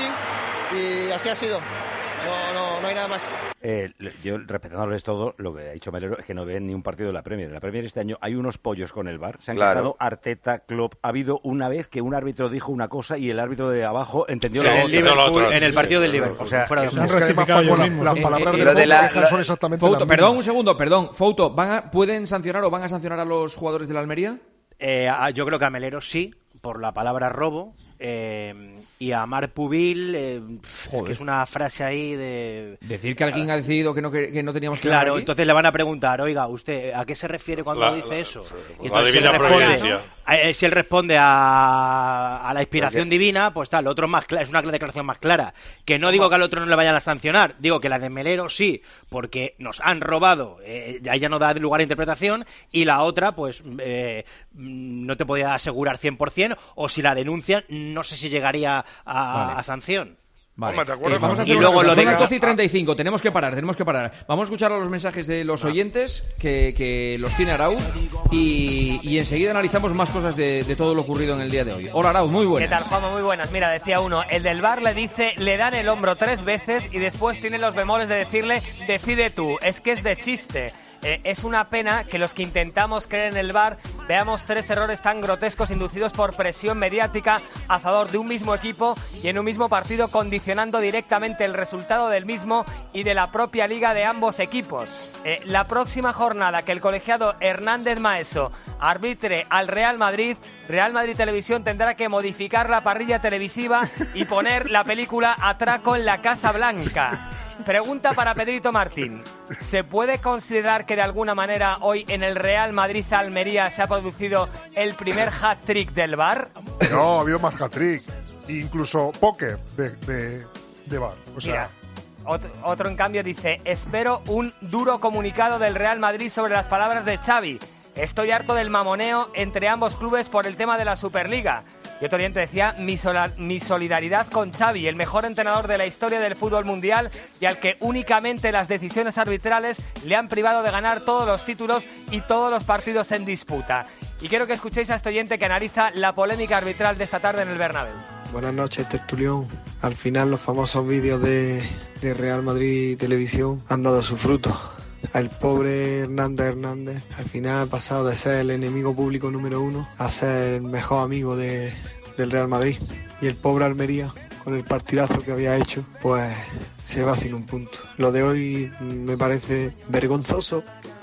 Y así ha sido. No, no, no hay nada más. Eh, yo, respetándoles todo, lo que ha dicho Melero es que no ven ni un partido de la Premier. En la Premier este año hay unos pollos con el VAR. Se han Claro. quejado Arteta, Klopp. Ha habido una vez que un árbitro dijo una cosa y el árbitro de abajo entendió Sí, la en otra. Liverpool, en el partido del Sí. Liverpool. O sea, fuera de que- Es que además, rectificado Paco, ellos la- mismos, las sí. palabras Eh, de eh, lo Foto de la- dejan la- son exactamente Fouto, las perdón, un mismas. segundo, perdón. Fouto, ¿van a- ¿pueden sancionar o van a sancionar a los jugadores de la Almería? Eh, a- yo creo que a Melero sí, por la palabra robo. Eh, y a Marc Pubil, eh, es que es una frase ahí de... Decir que alguien ha decidido que no, que, que no teníamos que ganar Claro, aquí. entonces le van a preguntar, oiga, ¿usted a qué se refiere cuando La- dice la- eso? la Y entonces, divina si él responde, providencia. eh, si él responde a, a la inspiración Porque- divina, pues tal, lo otro es, más cla- es una declaración más clara. Que no digo que al otro no le vayan a sancionar, digo que la de Melero sí, porque nos han robado, eh, ya ya no da lugar a interpretación, y la otra, pues eh, mm, no te podía asegurar cien por ciento, o si la denuncian, no sé si llegaría a, Vale. a sanción. Vale. Hombre, ¿te acuerdas Eh, vamos a cuando- hacer Y una luego cosa. lo Son de- las doce y treinta y cinco, tenemos que parar, tenemos que parar. Vamos a escuchar a los mensajes de los oyentes que, que los tiene Arauz y, y enseguida analizamos más cosas de, de todo lo ocurrido en el día de hoy. Hola Arauz, muy ¿Qué buenas. tal, Juanma? Muy buenas. Mira, decía uno, el del bar le dice, le dan el hombro tres veces y después tiene los bemoles de decirle, decide tú, es que es de chiste. Eh, es una pena que los que intentamos creer en el V A R veamos tres errores tan grotescos inducidos por presión mediática a favor de un mismo equipo y en un mismo partido, condicionando directamente el resultado del mismo y de la propia liga de ambos equipos. Eh, la próxima jornada que el colegiado Hernández Maeso arbitre al Real Madrid, Real Madrid Televisión tendrá que modificar la parrilla televisiva y poner la película Atraco en la Casa Blanca. Pregunta para Pedrito Martín. ¿Se puede considerar que de alguna manera hoy en el Real Madrid-Almería se ha producido el primer hat-trick del V A R? No, ha habido más hat-trick. Incluso póker de, de, de V A R. O sea, Mira, otro, otro en cambio dice: espero un duro comunicado del Real Madrid sobre las palabras de Xavi. Estoy harto del mamoneo entre ambos clubes por el tema de la Superliga. Y otro oyente decía: mi, sola, mi solidaridad con Xavi, el mejor entrenador de la historia del fútbol mundial y al que únicamente las decisiones arbitrales le han privado de ganar todos los títulos y todos los partidos en disputa. Y quiero que escuchéis a este oyente que analiza la polémica arbitral de esta tarde en el Bernabéu. Buenas noches, tertulión. Al final los famosos vídeos de, de Real Madrid Televisión han dado su fruto. El pobre Hernández Hernández al final ha pasado de ser el enemigo público número uno a ser el mejor amigo de, del Real Madrid. Y el pobre Almería, con el partidazo que había hecho, pues se va sin un punto. Lo de hoy me parece vergonzoso.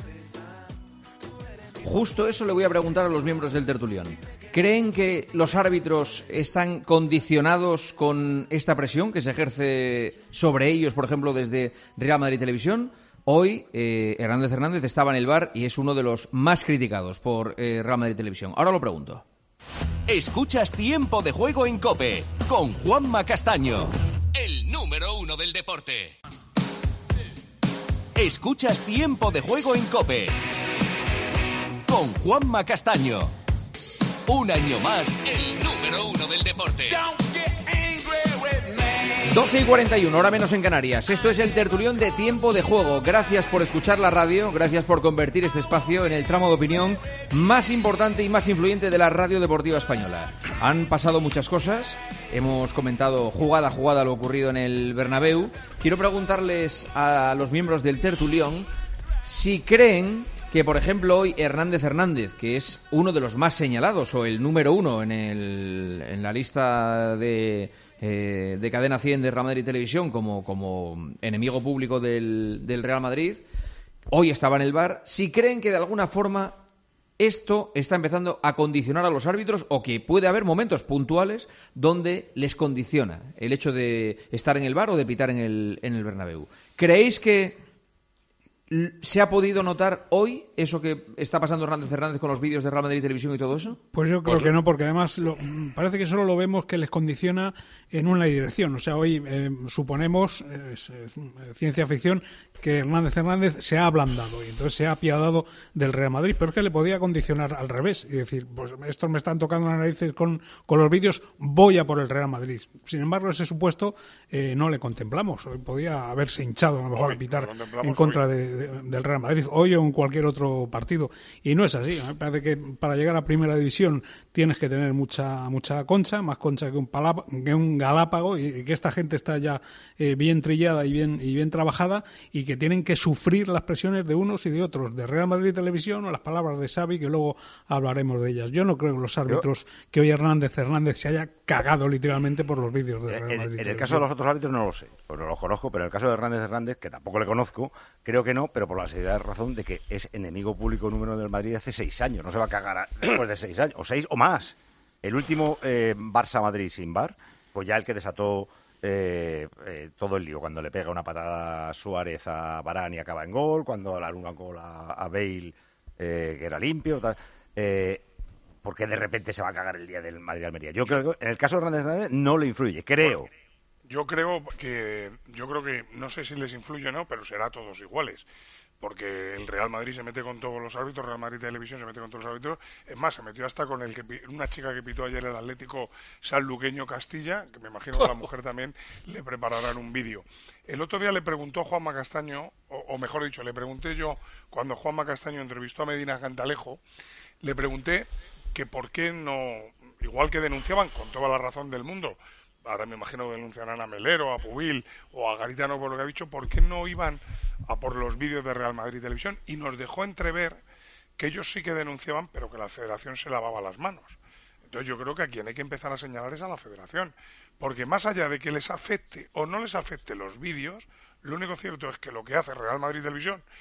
Justo eso le voy a preguntar a los miembros del tertulión. ¿Creen que los árbitros están condicionados con esta presión que se ejerce sobre ellos, por ejemplo, desde Real Madrid Televisión? Hoy eh, Hernández Hernández estaba en el V A R y es uno de los más criticados por eh, Real Madrid Televisión. Ahora lo pregunto. Escuchas Tiempo de Juego en COPE con Juanma Castaño, el número uno del deporte. Escuchas Tiempo de Juego en COPE con Juanma Castaño. Un año más, el número uno del deporte. doce y cuarenta y uno, hora menos en Canarias. Esto es el tertulión de Tiempo de Juego. Gracias por escuchar la radio, gracias por convertir este espacio en el tramo de opinión más importante y más influyente de la radio deportiva española. Han pasado muchas cosas, hemos comentado jugada a jugada lo ocurrido en el Bernabéu. Quiero preguntarles a los miembros del tertulión si creen que, por ejemplo, hoy Hernández Hernández, que es uno de los más señalados o el número uno en, el, en la lista de... Eh, de Cadena cien de Real Madrid Televisión como, como enemigo público del, del Real Madrid, hoy estaba en el V A R, si creen que de alguna forma esto está empezando a condicionar a los árbitros o que puede haber momentos puntuales donde les condiciona el hecho de estar en el V A R o de pitar en el, en el Bernabéu. ¿Creéis que se ha podido notar hoy eso que está pasando Hernández Hernández con los vídeos de Real Madrid Televisión y todo eso? Pues yo creo pues, que no, porque además lo, parece que solo lo vemos que les condiciona en una dirección. O sea, hoy eh, suponemos, es, es, ciencia ficción, que Hernández Hernández se ha ablandado y entonces se ha apiadado del Real Madrid, pero es que le podía condicionar al revés y decir, pues estos me están tocando las narices con, con los vídeos, voy a por el Real Madrid. Sin embargo, ese supuesto eh, no le contemplamos. Hoy podía haberse hinchado a lo mejor a pitar en contra de, de, del Real Madrid hoy o en cualquier otro partido. Y no es así. Me parece que para llegar a Primera División tienes que tener mucha mucha concha, más concha que un, palapa, que un galápago, y, y que esta gente está ya eh, bien trillada y bien, y bien trabajada y que tienen que sufrir las presiones de unos y de otros, de Real Madrid Televisión o las palabras de Xavi, que luego hablaremos de ellas. Yo no creo que los árbitros, Yo... que hoy Hernández Hernández se haya cagado literalmente por los vídeos de Real Madrid en, Televisión. En el caso de los otros árbitros no lo sé, pues no los conozco, pero en el caso de Hernández Hernández, que tampoco le conozco, creo que no, pero por la seriedad razón de que es enemigo público número uno del Madrid hace seis años, no se va a cagar a, después de seis años, o seis o más. El último eh, Barça-Madrid sin V A R, pues ya el que desató Eh, eh, todo el lío, cuando le pega una patada a Suárez a Varane y acaba en gol, cuando la luna gol a, a Bale eh, que era limpio, tal, eh, porque de repente se va a cagar el día del Madrid-Almería. Yo creo que en el caso de Hernández Hernández no le influye, creo. Yo creo que yo creo que no sé si les influye o no, pero será a todos iguales. Porque el Real Madrid se mete con todos los árbitros, Real Madrid Televisión se mete con todos los árbitros. Es más, se metió hasta con el que una chica que pitó ayer el Atlético Sanluqueño Castilla, que me imagino que a la mujer también le prepararán un vídeo. El otro día le preguntó Juanma Castaño, o, o mejor dicho, le pregunté yo, cuando Juanma Castaño entrevistó a Medina Cantalejo, le pregunté que por qué no, igual que denunciaban, con toda la razón del mundo, ahora me imagino que denunciarán a Melero, a Pubil o a Garitano por lo que ha dicho, ¿por qué no iban a por los vídeos de Real Madrid Televisión? Y nos dejó entrever que ellos sí que denunciaban, pero que la Federación se lavaba las manos. Entonces yo creo que a quien hay que empezar a señalar es a la Federación, porque más allá de que les afecte o no les afecte los vídeos, lo único cierto es que lo que hace Real Madrid Televisión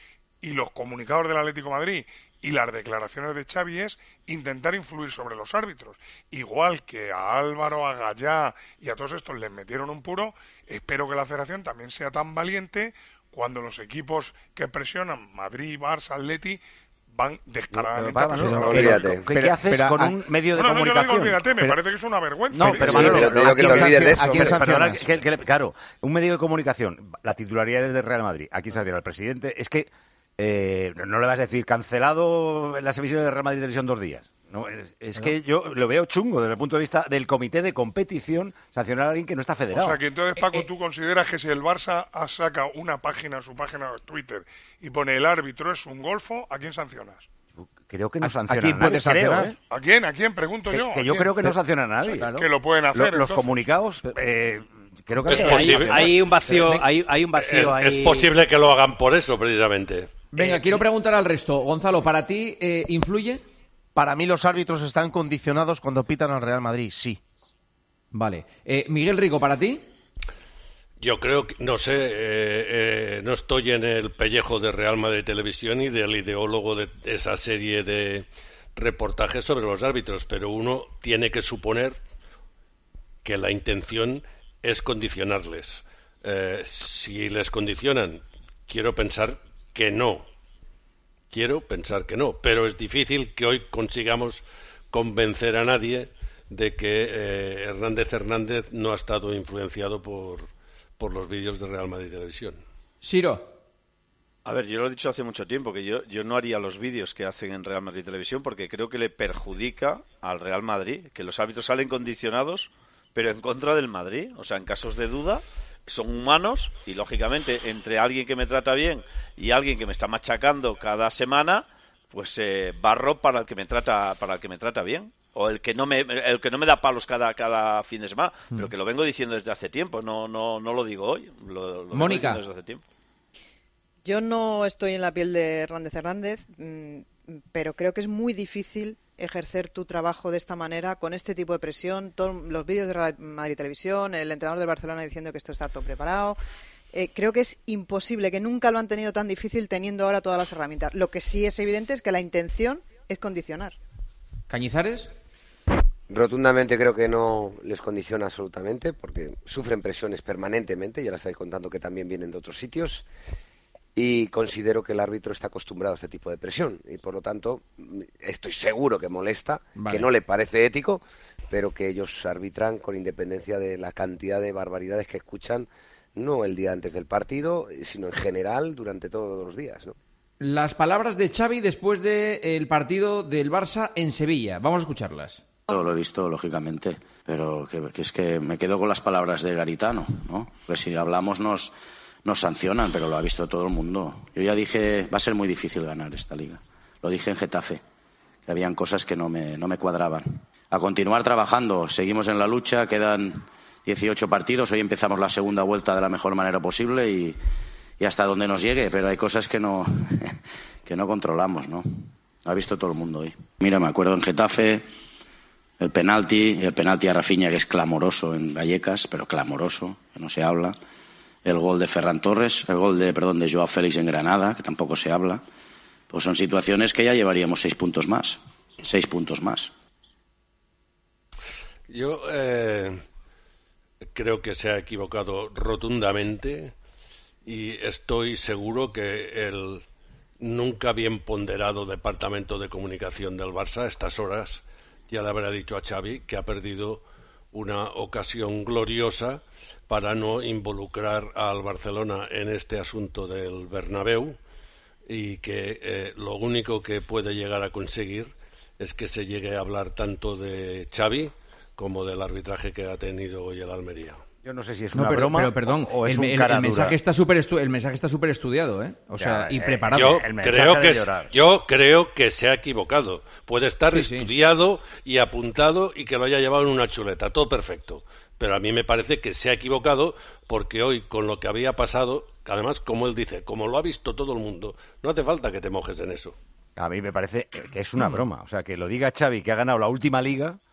y los comunicados del Atlético de Madrid y las declaraciones de Xavi es intentar influir sobre los árbitros. Igual que a Álvaro, a Gallá y a todos estos les metieron un puro, espero que la Federación también sea tan valiente cuando los equipos que presionan, Madrid, Barça, Atleti, van descaradamente a presionar. No, olvídate. ¿Qué, ¿Qué haces pero, con a... un medio de no, comunicación? No, yo no digo olvídate, me pero... parece que es una vergüenza. No, pero, sí, Manolo, pero te digo que te olvides de eso. ¿A quién sancionas? Que, que, claro, un medio de comunicación, la titularidad es del Real Madrid, ¿a quién sanciona? Al presidente. Es que eh, no le vas a decir cancelado en las emisiones de Real Madrid Televisión dos días. No, es, es que yo lo veo chungo desde el punto de vista del comité de competición sancionar a alguien que no está federado. O sea, que entonces, Paco, tú consideras que si el Barça saca una página, su página de Twitter, y pone el árbitro es un golfo, ¿a quién sancionas? Creo que no sanciona ¿A quién a nadie, puede sancionar? creo, ¿eh? ¿A quién? ¿A quién? Pregunto que, yo. Que yo quién? creo que no sanciona a nadie. Claro. Que lo pueden hacer. Lo, los comunicados, eh, creo que es hay, posible. Hay un vacío, hay, hay un vacío es, ahí. es posible que lo hagan por eso, precisamente. Venga, eh, quiero preguntar al resto. Gonzalo, ¿para ti eh, influye? Para mí los árbitros están condicionados cuando pitan al Real Madrid, sí. Vale. Eh, Miguel Rico, ¿para ti? Yo creo que, no sé, eh, eh, no estoy en el pellejo de Real Madrid Televisión y del ideólogo de esa serie de reportajes sobre los árbitros, pero uno tiene que suponer que la intención es condicionarles. Eh, si les condicionan, quiero pensar que no. Quiero pensar que no, pero es difícil que hoy consigamos convencer a nadie de que eh, Hernández Hernández no ha estado influenciado por, por los vídeos de Real Madrid Televisión. Siro. A ver, yo lo he dicho hace mucho tiempo, que yo, yo no haría los vídeos que hacen en Real Madrid Televisión porque creo que le perjudica al Real Madrid, que los árbitros salen condicionados, pero en contra del Madrid. O sea, en casos de duda, son humanos y, lógicamente, entre alguien que me trata bien y alguien que me está machacando cada semana, pues eh, barro para el que me trata para el que me trata bien. O el que no me el que no me da palos cada cada fin de semana, mm. pero que lo vengo diciendo desde hace tiempo, no no no lo digo hoy, lo, lo Mónica. vengo diciendo desde hace tiempo. Yo no estoy en la piel de Hernández Hernández, pero creo que es muy difícil ejercer tu trabajo de esta manera, con este tipo de presión, todos los vídeos de Real Madrid Televisión, el entrenador de Barcelona diciendo que esto está todo preparado. Eh, creo que es imposible, que nunca lo han tenido tan difícil teniendo ahora todas las herramientas. Lo que sí es evidente es que la intención es condicionar. ¿Cañizares? Rotundamente creo que no les condiciona absolutamente, porque sufren presiones permanentemente, ya las estáis contando que también vienen de otros sitios, y considero que el árbitro está acostumbrado a este tipo de presión, y por lo tanto estoy seguro que molesta, vale. que no le parece ético, pero que ellos arbitran con independencia de la cantidad de barbaridades que escuchan, no el día antes del partido, sino en general durante todos los días, ¿no? Las palabras de Xavi después del partido del Barça en Sevilla. Vamos a escucharlas. Lo he visto, lógicamente, pero que, que es que me quedo con las palabras de Garitano, ¿no? Pues si hablamos nos, nos sancionan, pero lo ha visto todo el mundo. Yo ya dije, va a ser muy difícil ganar esta liga. Lo dije en Getafe, que habían cosas que no me, no me cuadraban. A continuar trabajando, seguimos en la lucha, quedan dieciocho partidos, hoy empezamos la segunda vuelta de la mejor manera posible y, y hasta donde nos llegue, pero hay cosas que no, que no controlamos, ¿no? Lo ha visto todo el mundo hoy. Mira, me acuerdo en Getafe, el penalti, el penalti a Rafinha, que es clamoroso en Vallecas, pero clamoroso, que no se habla. El gol de Ferran Torres, el gol de, perdón, de Joao Félix en Granada, que tampoco se habla. Pues son situaciones que ya llevaríamos seis puntos más. Seis puntos más. Yo eh, creo que se ha equivocado rotundamente y estoy seguro que el nunca bien ponderado departamento de comunicación del Barça a estas horas ya le habrá dicho a Xavi que ha perdido una ocasión gloriosa para no involucrar al Barcelona en este asunto del Bernabéu y que eh, lo único que puede llegar a conseguir es que se llegue a hablar tanto de Xavi como del arbitraje que ha tenido hoy el Almería. Yo no sé si es no, una pero, broma pero, perdón, o, o es el, un el, cara el mensaje dura. está súper estu el mensaje está súper estudiado, ¿eh? O sea, ya, y eh, preparado. Yo el creo que de yo creo que se ha equivocado. Puede estar sí, estudiado sí. y apuntado y que lo haya llevado en una chuleta, todo perfecto. Pero a mí me parece que se ha equivocado porque hoy, con lo que había pasado, además, como él dice, como lo ha visto todo el mundo, no hace falta que te mojes en eso. A mí me parece que es una broma. O sea, que lo diga Xavi, que ha ganado la última liga,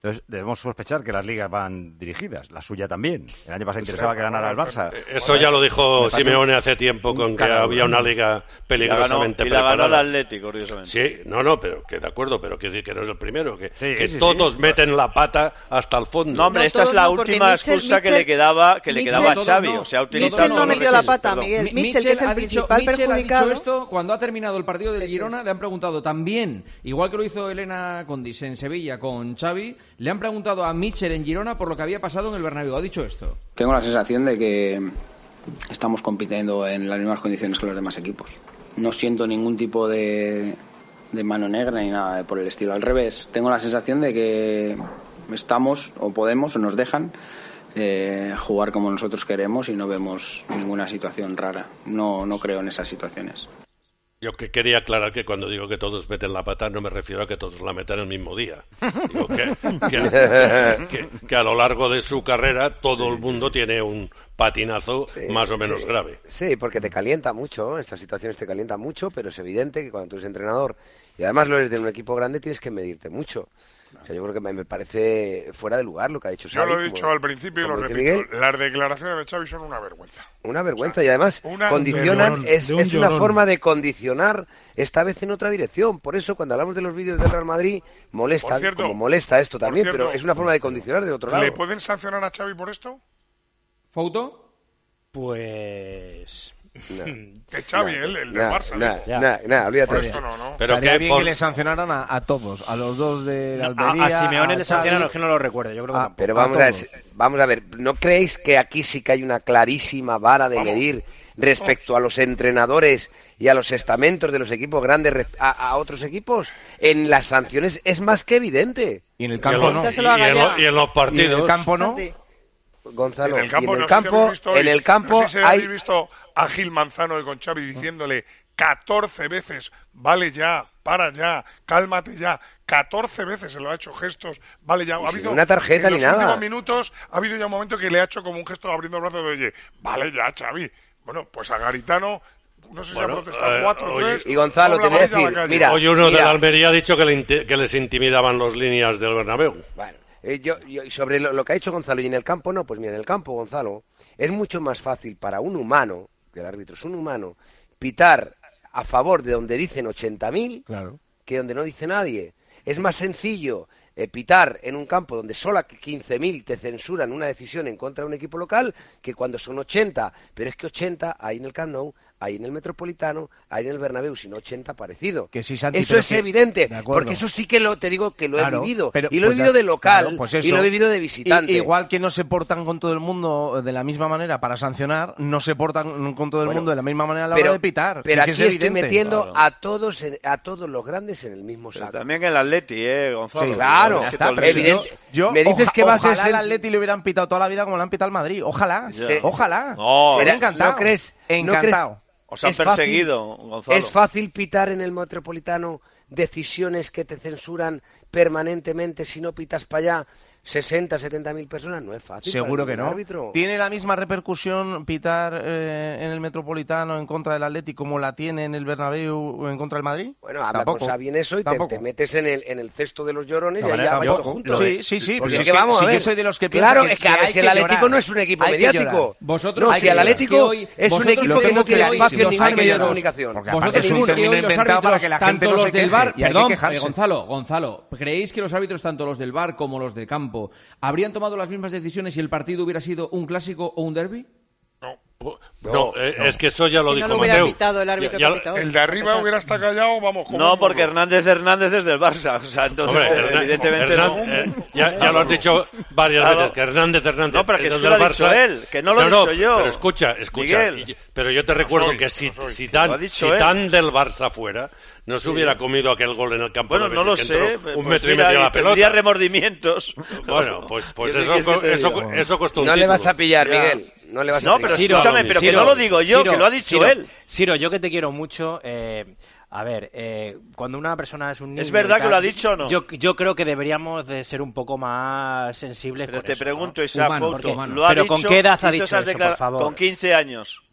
Entonces debemos sospechar que las ligas van dirigidas, la suya también. El año pasado interesaba que ganara el Barça. Eso ya lo dijo Simeone hace tiempo con que había una liga peligrosamente y la ganó, y la ganó el preparada. Atlético, curiosamente. Sí, no, no, pero que de acuerdo, pero que decir que no es el primero, que, Sí, que sí, todos sí. meten la pata hasta el fondo. No, hombre, esta es la última excusa que le quedaba que le quedaba a Xavi. O sea, ha utilizado Mitchell no metió la pata, Perdón. Miguel. Mi- Mitchell, que es el ha dicho, principal Mitchell ha perjudicado. dicho esto cuando ha terminado el partido del Girona, le han preguntado también, igual que lo hizo Elena Condis en Sevilla con Xavi, le han preguntado a Mitchell en Girona por lo que había pasado en el Bernabéu. Ha dicho esto. Tengo la sensación de que estamos compitiendo en las mismas condiciones que los demás equipos. No siento ningún tipo de, de mano negra ni nada por el estilo. Al revés, tengo la sensación de que estamos, o podemos, o nos dejan eh, jugar como nosotros queremos y no vemos ninguna situación rara. No, no creo en esas situaciones. Yo que quería aclarar que cuando digo que todos meten la pata no me refiero a que todos la metan el mismo día. Digo que, que, que, que- que a lo largo de su carrera todo el mundo tiene un patinazo Sí, más o menos sí. grave. Sí, porque te calienta mucho, estas situaciones te calientan mucho, pero es evidente que cuando tú eres entrenador y además lo eres de un equipo grande tienes que medirte mucho. O sea, yo creo que me, me parece fuera de lugar lo que ha dicho Yo Xavi. lo he como- dicho al principio y lo como dice repito. Miguel. Las declaraciones de Xavi son una vergüenza. Una vergüenza y además una- condicionan, de es, un es una llorón. forma de condicionar esta vez en otra dirección. Por eso cuando hablamos de los vídeos del Real Madrid molesta, Por cierto, como molesta esto por también, cierto, pero es una forma de condicionar de otro lado. ¿Le pueden sancionar a Xavi por esto? ¿Foto? Pues... Que Xavi, el, el de Nah, Barça. nah, digo. nah, nah, olvídate. Por esto no, ¿no? Pero Estaría que bien por- que le sancionaran a, a todos, a los dos de la A, Almería. a Simeone a le sancionaron, Xavi. es que no lo recuerdo. Yo creo que Ah, tampoco. Pero a vamos a, ver, todos. vamos a ver, ¿no creéis que aquí sí que hay una clarísima vara de medir respecto a los entrenadores y a los estamentos de los equipos grandes re- a, a otros equipos? En las sanciones es más que evidente. Y en el Y en, campo lo- no. y- y en lo- y en los Y en partidos. el campo no. Gonzalo, En el campo, y en el no sé si campo, habéis visto hoy- en el campo no sé si hay habéis visto a Gil Manzano y con Xavi diciéndole catorce veces, vale ya, para ya, cálmate ya. catorce veces se lo ha hecho gestos, vale ya. Ha Y sin habido, una tarjeta en ni los nada. últimos minutos ha habido ya un momento que le ha hecho como un gesto abriendo el brazo de oye, vale ya, Xavi. Bueno, pues a Garitano, no sé si Bueno, ha protestado eh, cuatro o oye, tres. y Gonzalo, con la te voy a varilla decir, la calle. mira, Hoy uno de mira. la Almería ha dicho que, le inte- que les intimidaban los líneas del Bernabéu. Bueno, eh, yo, yo- sobre lo, lo que ha hecho Gonzalo y en el campo no, pues mira, en el campo, Gonzalo, es mucho más fácil para un humano, que el árbitro es un humano, pitar a favor de donde dicen ochenta mil Claro. que donde no dice nadie. Es más sencillo eh, pitar en un campo donde solo quince mil te censuran una decisión en contra de un equipo local que cuando son ochenta. Pero es que ochenta hay en el Camp Nou, hay en el Metropolitano, hay en el Bernabéu, sino ochenta parecido. Que sí, Santi, eso pero es que- evidente, de acuerdo. porque eso sí que lo te digo que lo Claro, he vivido. pero- y lo pues he vivido ya- de local claro, pues y eso. lo he vivido de visitante. I- igual que no se portan con todo el mundo de la misma manera para sancionar, no se portan con todo el Bueno, mundo de la misma manera a la pero, hora de pitar. pero Sí aquí que es estoy evidente. metiendo Claro. a todos en- a todos los grandes en el mismo Pero saco. también el Atleti, ¿eh, Gonzalo? Sí, claro, Es ya que está, te pero olvides. si evidente. yo, yo- Me dices oja- que va a ser ojalá sen- al Atleti le hubieran pitado toda la vida como le han pitado al Madrid. Ojalá, Ya. ojalá. No, Sería Será- encantado. ¿no crees? ¿no Encantado. crees? Os han Es fácil- perseguido, Gonzalo. Es fácil pitar en el Metropolitano decisiones que te censuran permanentemente si no pitas para allá sesenta, setenta mil personas. No es fácil. Seguro para que ningún no. árbitro. ¿Tiene la misma repercusión pitar eh, en el Metropolitano en contra del Atleti como la tiene en el Bernabéu en contra del Madrid? Bueno, habla Tampoco. con Xavi en eso y te, Tampoco. te metes en el, en el cesto de los llorones No, y ahí vale, ya vais tampoco. todos juntos. Sí, sí, sí, Porque pero es es que que vamos si a yo ver. soy de los que piensa Claro, que- es que a que ver, hay si el que Atlético llorar. no es un equipo Hay que mediático. llorar. Vosotros No, si el creéis Atlético que hoy- es un vosotros equipo que creéis no tiene que hoy espacio en los ningún medio de árbitros- comunicación. Porque Vosotros aparte es un creéis que término hoy los inventado para árbitros, que la gente tanto no los se del queje, VAR, y hay que perdón, quejarse. eh, Gonzalo, Gonzalo, ¿creéis que los árbitros, tanto los del VAR como los del campo, habrían tomado las mismas decisiones si el partido hubiera sido un clásico o un derbi? No. No, eh, es que eso ya Es lo que dijo no lo hubiera Mateu. pitado el árbitro Ya- que ha ya- pitado hoy. El de arriba hubiera estado callado, vamos. como No, un porque burro. Hernández Hernández es del Barça. O sea, entonces, Hombre, eh, Hernan- evidentemente Hernan- no. eh, ya, ya lo has dicho varias Claro. veces, que Hernández Hernández No, pero que es es el que del lo ha dicho Barça. él, que no lo he dicho yo. Pero escucha, escucha. Miguel. y- pero yo te recuerdo soy, que no si, soy. si Lo tan, ha dicho si él. tan del Barça fuera, no se Sí. hubiera comido aquel gol en el campo. Bueno, de no lo Betis, que sé. entró un pues metro y mira, medio a la tendría pelota. remordimientos. Bueno, pues, pues ¿Qué eso, quieres que te eso, diga? eso costó un No le vas título. a pillar, Ya. Miguel. No le vas No, a pero pillar. escúchame, pero que no lo digo yo, que lo ha dicho Siro, él. Siro, yo que te quiero mucho, eh, a ver, eh, cuando una persona es un niño... ¿Es verdad y tal, que lo ha dicho o no? Yo, yo creo que deberíamos de ser un poco más sensibles Pero con te eso, pregunto, ¿no? esa Humano, foto, porque- ¿lo ha Pero dicho? ¿con qué edad ha Hizo dicho esas eso, declara- por favor? Con quince años.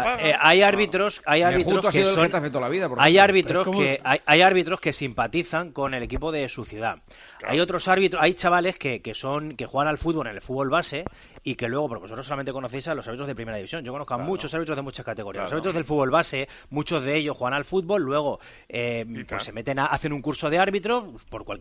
Mira, eh, hay árbitros, hay árbitros ha que sido el son, Getafe toda la vida, por hay ejemplo. árbitros Pero que hay, hay árbitros que simpatizan con el equipo de su ciudad. Hay otros árbitros, hay chavales que, que son que juegan al fútbol en el fútbol base y que luego, porque vosotros solamente conocéis a los árbitros de primera división. Yo conozco a Claro. muchos árbitros de muchas categorías. Los Claro. árbitros del fútbol base, muchos de ellos juegan al fútbol, luego eh, pues se meten a, hacen un curso de árbitro por cualquier circunstancia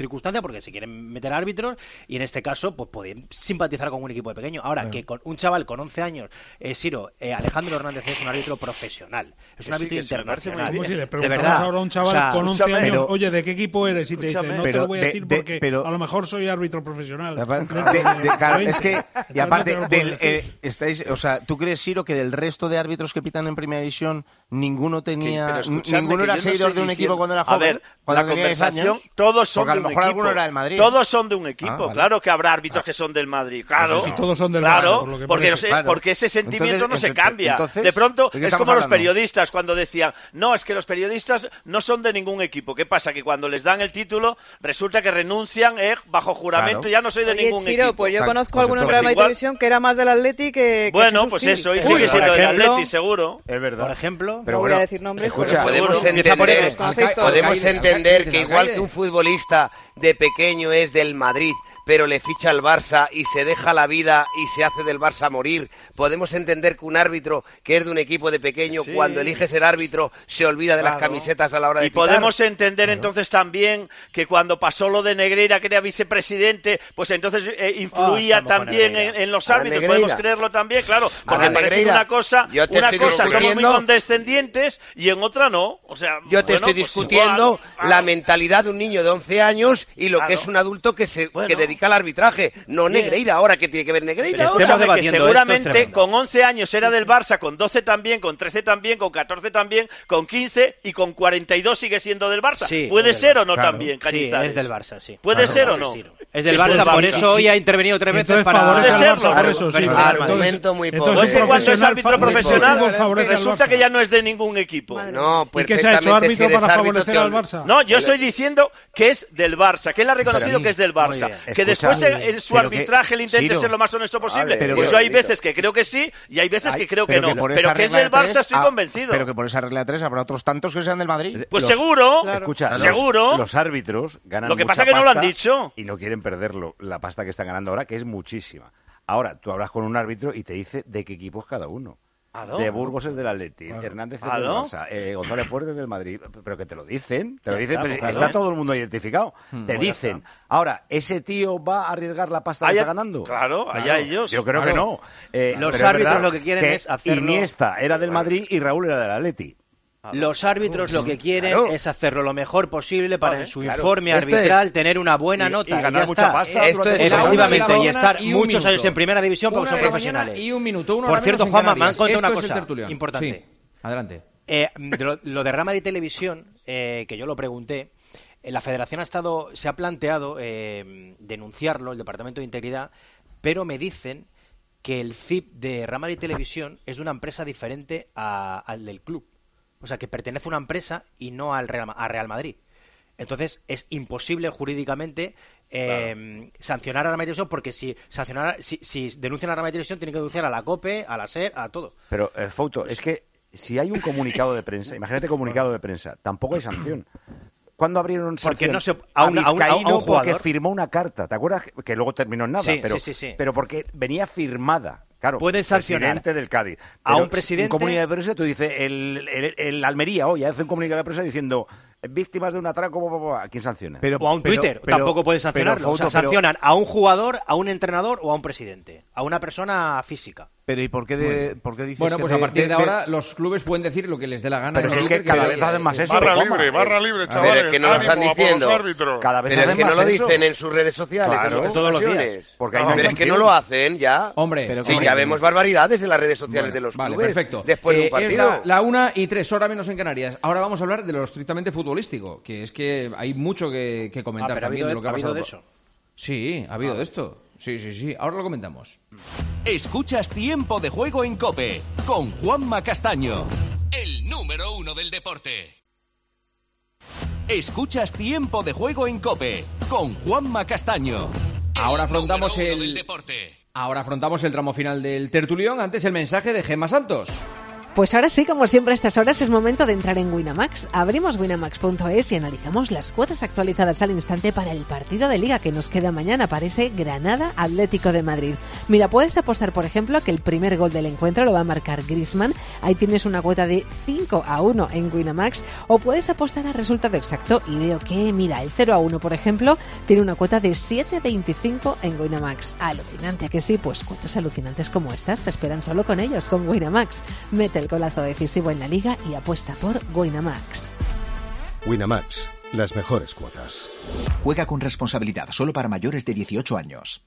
circunstancia porque se quieren meter árbitros y en este caso pues pueden simpatizar con un equipo de pequeño. Ahora, bueno. que con un chaval con once años, eh, Siro, eh, Alejandro Hernández es un árbitro profesional, es un árbitro sí, internacional. Si le de verdad. Ahora a un chaval o sea, con once años, pero, oye, ¿de qué equipo eres? Y te dice, no te lo voy a decir de, porque pero, a lo mejor soy árbitro profesional. De, de, de, claro, es que, y aparte, del, eh, estáis, o sea, ¿tú crees, Siro, que del resto de árbitros que pitan en Primera División ninguno tenía, ninguno era seguidor no de un diciendo, equipo cuando era joven? A ver, cuando la conversación, todos son de un equipo. Alguno era del Madrid. Todos son de un equipo, ah, vale. Claro que habrá árbitros ah. que son del Madrid, claro. Si todos son del claro, Madrid, por porque, no sé, claro. porque ese sentimiento entonces, no se entonces, cambia. Entonces, de pronto es como hablando? los periodistas cuando decían, no, es que los periodistas no son de ningún equipo. ¿Qué pasa? Que cuando les dan el título resulta que renuncian eh, bajo juramento, claro. ya no soy de Oye, ningún Ciro, equipo. Pues yo conozco pues alguno en Real Madrid Televisión que era más del Atleti que, que bueno, Jesús pues Gil. eso, y sigue siendo del Atleti, seguro. Es verdad. Por ejemplo, pero no bueno, voy a decir nombres. Escucha, podemos entender, podemos entender que igual que un futbolista de pequeño es del Madrid, pero le ficha al Barça y se deja la vida y se hace del Barça morir. Podemos entender que un árbitro que es de un equipo de pequeño, sí. cuando elige ser árbitro, se olvida de claro. las camisetas a la hora de Y pitar. podemos entender claro. entonces también que cuando pasó lo de Negreira, que era vicepresidente, pues entonces eh, influía oh, también en, en los árbitros. Podemos creerlo también, claro, porque parece que una cosa, una cosa somos muy condescendientes y en otra no. O sea, yo te bueno, estoy pues discutiendo igual, claro. la mentalidad de un niño de once años y lo claro. que es un adulto que se bueno. que dedica al arbitraje, no Negreira. Ahora, ¿qué tiene que ver Negreira? Escúchame, que seguramente con once años era del Barça, con doce también, con trece también, con catorce también, con quince y con cuarenta y dos sigue siendo del Barça. Sí, ¿puede ser o no claro. también, Cañizares? Sí, es del Barça, sí. ¿Puede claro, ser o no? Sí, es del Barça, por eso hoy ha intervenido tres veces para... Puede serlo, por eso, sí. Argumento muy pobre. Pues que cuando es árbitro profesional resulta que ya no es de ningún equipo. No, ¿y qué se ha hecho árbitro para favorecer al Barça? No, yo estoy diciendo que es del Barça, que él ha reconocido que es del Barça. Que después en su arbitraje le intente ser lo más honesto posible. Pues yo hay veces que creo que sí y hay veces que creo que no. Pero que es del Barça estoy convencido. Pero que por esa regla de tres habrá otros tantos que sean del Madrid. Pues seguro, escucha, seguro. Los árbitros ganan lo que mucha pasa que no lo han pasta dicho. Y no quieren perderlo, la pasta que están ganando ahora, que es muchísima. Ahora, tú hablas con un árbitro y te dice de qué equipo es cada uno. ¿Aló? De Burgos es del Atleti, claro. Hernández es del Barça, eh, González Fuerte es del Madrid, pero que te lo dicen, te lo dicen, claro, claro. Está todo el mundo identificado, hmm, te dicen. Ahora, ¿ese tío va a arriesgar la pasta que está ganando? Claro, allá claro. ellos. Yo creo claro. que no. Eh, Los árbitros lo que quieren que es hacerlo... Iniesta era del Madrid y Raúl era del Atleti. Los árbitros lo que quieren claro. es hacerlo lo mejor posible para vale, en su claro. informe arbitral es... tener una buena nota y, y ganar y mucha pasta. Esto es efectivamente y estar y muchos minuto. años en primera división porque son profesionales. Y un minuto, una Por cierto, Juanma, me han contado una cosa importante. Sí. Adelante. Eh, de lo, lo de Real Madrid Televisión, eh, que yo lo pregunté, eh, la Federación ha estado, se ha planteado eh, denunciarlo, el Departamento de Integridad, pero me dicen que el C I P de Real Madrid Televisión es de una empresa diferente a, al del club. O sea, que pertenece a una empresa y no al Real, a Real Madrid. Entonces, es imposible jurídicamente eh, claro. sancionar a Real Madrid Televisión porque si sancionar, si, si denuncian a Real Madrid Televisión tienen que denunciar a la COPE, a la SER, a todo. Pero, eh, Fouto, es que si hay un comunicado de prensa, imagínate comunicado de prensa, tampoco hay sanción. ¿Cuándo abrieron sanción? Porque no se, a, un, a, un, a, un, a un porque firmó una carta, ¿te acuerdas? Que luego terminó en nada, sí, pero, sí, sí, sí. pero porque venía firmada. Claro, pueden sancionar presidente del Cádiz. a un presidente. Un comunicado de prensa, tú dices, el, el, el Almería hoy hace un comunicado de prensa diciendo víctimas de un atraco, ¿a quién sanciona? Pero, o a un Twitter, pero, tampoco pueden sancionarlo. Pero, o sea, sancionan pero, a un jugador, a un entrenador o a un presidente, a una persona física. Pero ¿y por qué, de, bueno. ¿por qué dices Bueno, que pues de, a partir de, de ahora de... los clubes pueden decir lo que les dé la gana. Pero si es que cada vez hacen más eso. Barra libre, barra libre, chavales. Pero es que no lo están diciendo. Cada vez pero es que no lo eso. dicen en sus redes sociales. Claro, en todos los días. Porque no, pero es que no lo hacen ya. Hombre, pero sí, ya vemos barbaridades en las redes sociales bueno, de los vale, clubes. Perfecto. Después eh, de un partido. Es la, la una y tres, hora menos en Canarias. Ahora vamos a hablar de lo estrictamente futbolístico, que es que hay mucho que, que comentar ah, también de lo que ha pasado. de eso? Sí, ha habido ah. de esto. Sí, sí, sí. Ahora lo comentamos. Escuchas Tiempo de Juego en COPE con Juanma Castaño, el número uno del deporte. Escuchas Tiempo de Juego en COPE con Juanma Castaño. Ahora afrontamos el Ahora afrontamos el tramo final del tertulión. Antes el mensaje de Gemma Santos. Pues ahora sí, como siempre a estas horas es momento de entrar en Winamax. Abrimos winamax punto es y analizamos las cuotas actualizadas al instante para el partido de Liga que nos queda mañana para ese Granada Atlético de Madrid. Mira, puedes apostar, por ejemplo, que el primer gol del encuentro lo va a marcar Griezmann. Ahí tienes una cuota de cinco a uno en Winamax. O puedes apostar al resultado exacto y veo que, mira, el cero a uno, por ejemplo, tiene una cuota de siete veinticinco en Winamax. Alucinante, que sí, pues cuotas alucinantes como estas te esperan solo con ellos, con Winamax. Mete el golazo decisivo en la Liga y apuesta por Winamax. Winamax, las mejores cuotas. Juega con responsabilidad, solo para mayores de dieciocho años.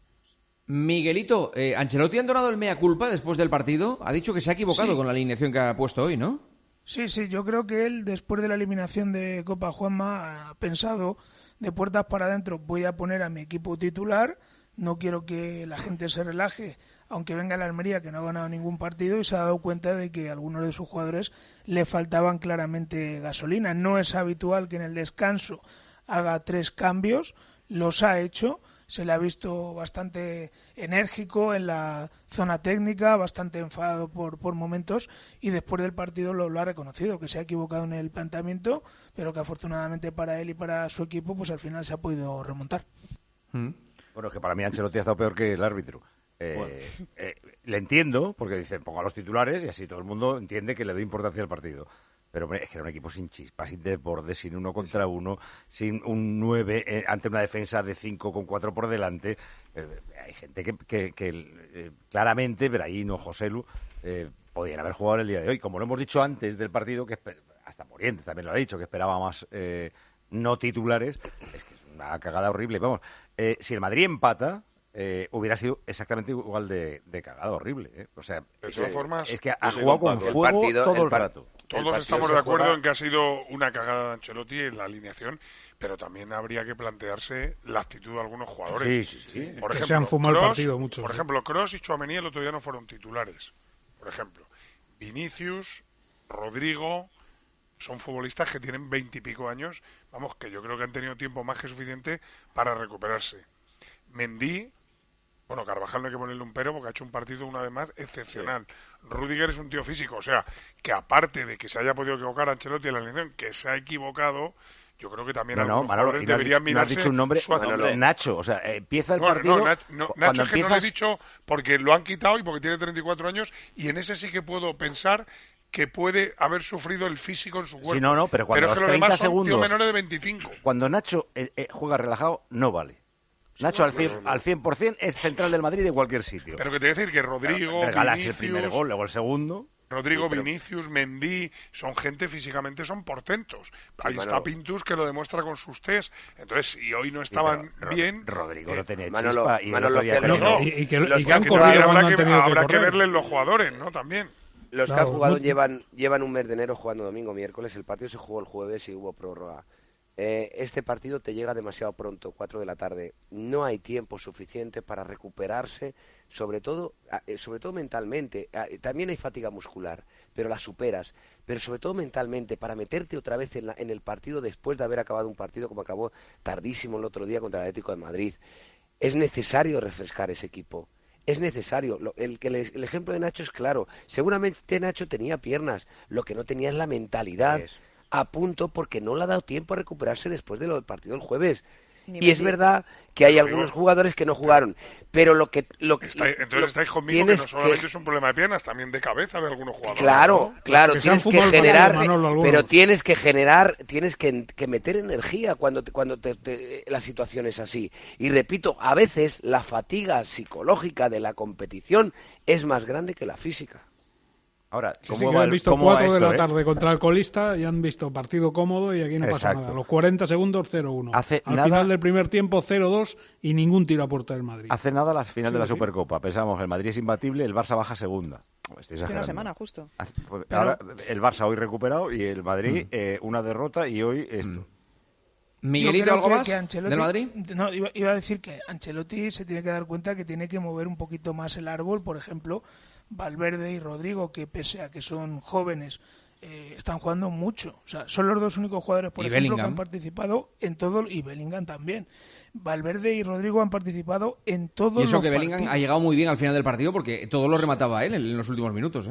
Miguelito, eh, ¿Ancelotti ha entonado el mea culpa después del partido? Ha dicho que se ha equivocado Sí. con la alineación que ha puesto hoy, ¿no? Sí, sí, yo creo que él, después de la eliminación de Copa Juanma, ha pensado de puertas para adentro, voy a poner a mi equipo titular, no quiero que la gente se relaje, aunque venga la Almería, que no ha ganado ningún partido, y se ha dado cuenta de que a algunos de sus jugadores le faltaban claramente gasolina. No es habitual que en el descanso haga tres cambios, los ha hecho, se le ha visto bastante enérgico en la zona técnica, bastante enfadado por, por momentos, y después del partido lo, lo ha reconocido, que se ha equivocado en el planteamiento, pero que afortunadamente para él y para su equipo, pues al final se ha podido remontar. Mm. Bueno, es que para mí Ancelotti ha estado peor que el árbitro. Eh, Bueno. eh, le entiendo, porque dicen, ponga los titulares y así todo el mundo entiende que le doy importancia al partido. Pero hombre, es que era un equipo sin chispa, sin desborde, sin uno contra uno, sin un nueve eh, ante una defensa de cinco con cuatro por delante. Eh, hay gente que, que, que eh, claramente, Brahim o Joselu, eh, podían haber jugado el día de hoy. Como lo hemos dicho antes del partido, que esper- hasta Morientes también lo ha dicho, que esperaba más eh, no titulares, es que es una cagada horrible. Vamos, eh, si el Madrid empata, eh, hubiera sido exactamente igual de, de cagada horrible. ¿eh? O sea, De todas eh, formas, es que ha pues jugado con el fuego partido- todo el el par- rato. Todos estamos de acuerdo en que ha sido una cagada de Ancelotti en la alineación, pero también habría que plantearse la actitud de algunos jugadores. Sí, sí, sí. Por Que ejemplo, se han fumado el Kroos- partido muchos, Por sí. ejemplo, Kroos y Tchouaméni el otro día no fueron titulares. Por ejemplo, Vinicius, Rodrigo, son futbolistas que tienen veintipico años, vamos, que yo creo que han tenido tiempo más que suficiente para recuperarse. Mendy, bueno, Carvajal no hay que ponerle un pero porque ha hecho un partido una vez más excepcional. Rudiger es un tío físico, o sea, que aparte de que se haya podido equivocar Ancelotti en la elección, que se ha equivocado, yo creo que también No, no, algunos Manolo, jugadores y no has, deberían dicho, no has mirarse dicho un nombre, su actitud. Nacho, o sea, eh, empieza el Bueno, partido... no, Nach- no, cu- Nacho cuando es que no empiezas... lo he dicho porque lo han quitado y porque tiene treinta y cuatro años, y en ese sí que puedo pensar que puede haber sufrido el físico en su cuerpo. Sí, no, no, pero cuando es que los los demás treinta son tíos segundos... menores de veinticinco. Cuando Nacho eh, eh, juega relajado, no vale. Nacho al cien, al cien por ciento es central del Madrid de cualquier sitio. Pero que te voy a decir que Rodrigo, Regalas el Vinicius, primer gol, luego el segundo... Rodrigo, Sí, pero- Vinicius, Mendy, son gente físicamente, son portentos. Ahí Manolo. está Pintus que lo demuestra con sus test. Entonces, si hoy no estaban pero Ro- bien... Rodrigo eh, no tenía Manolo, chispa y el Manolo, otro día que creo no, que- y- y que- los y que han que corrido habrá cuando han que, tenido que habrá que correr. verles los jugadores, ¿no? También. Los que Claro, han jugado no- llevan, llevan un mes de enero jugando domingo, miércoles. El partido se jugó el jueves y hubo prórroga. Eh, este partido te llega demasiado pronto, cuatro de la tarde. No hay tiempo suficiente para recuperarse, sobre todo, ah, eh, sobre todo mentalmente. Ah, eh, también hay fatiga muscular, pero la superas. Pero sobre todo mentalmente, para meterte otra vez en, la- en el partido después de haber acabado un partido como acabó tardísimo el otro día contra el Atlético de Madrid. Es necesario refrescar ese equipo. Es necesario. Lo- el, que les- el ejemplo de Nacho es claro. Seguramente Nacho tenía piernas. Lo que no tenía es la mentalidad a punto porque no le ha dado tiempo a recuperarse después de lo del partido del jueves. Ni Y es medio. verdad que hay Pero algunos digo- jugadores que no jugaron. Pero lo que... Lo, que- Está- entonces lo- estáis conmigo que tienes no solamente que- es un problema de piernas, también de cabeza de algunos jugadores. Claro, ¿no? claro, Que se han tienes que fumado el partido, generar, Manolo, algunos. pero tienes que generar, tienes que, que meter energía cuando te- cuando te- te- la situación es así. Y repito, a veces la fatiga psicológica de la competición es más grande que la física. Ahora, Sí, sí, que han visto cuatro de la tarde contra el colista y han visto partido cómodo y aquí no pasa Exacto. nada. Los cuarenta segundos cero uno. Hace Al nada- final del primer tiempo cero dos y ningún tiro a puerta del Madrid. Hace nada la final Sí, de la sí. Supercopa. Pensamos, el Madrid es imbatible, el Barça baja segunda. Estoy Hace exagerando. una semana, justo. Hace- pues, Pero- ahora el Barça hoy recuperado y el Madrid Mm. eh, una derrota y hoy esto. Miguelito, Yo creo ¿algo que- más que Ancelotti- del Madrid? No, iba, iba a decir que Ancelotti se tiene que dar cuenta que tiene que mover un poquito más el árbol. Por ejemplo, Valverde y Rodrigo, que pese a que son jóvenes, eh, están jugando mucho. O sea, son los dos únicos jugadores, por Y ejemplo, que Bellingham. han participado en todo, y Bellingham también. Valverde y Rodrigo han participado en todos Y eso los que Bellingham partidos. ha llegado muy bien al final del partido porque todo lo remataba él en, en los últimos minutos, ¿eh?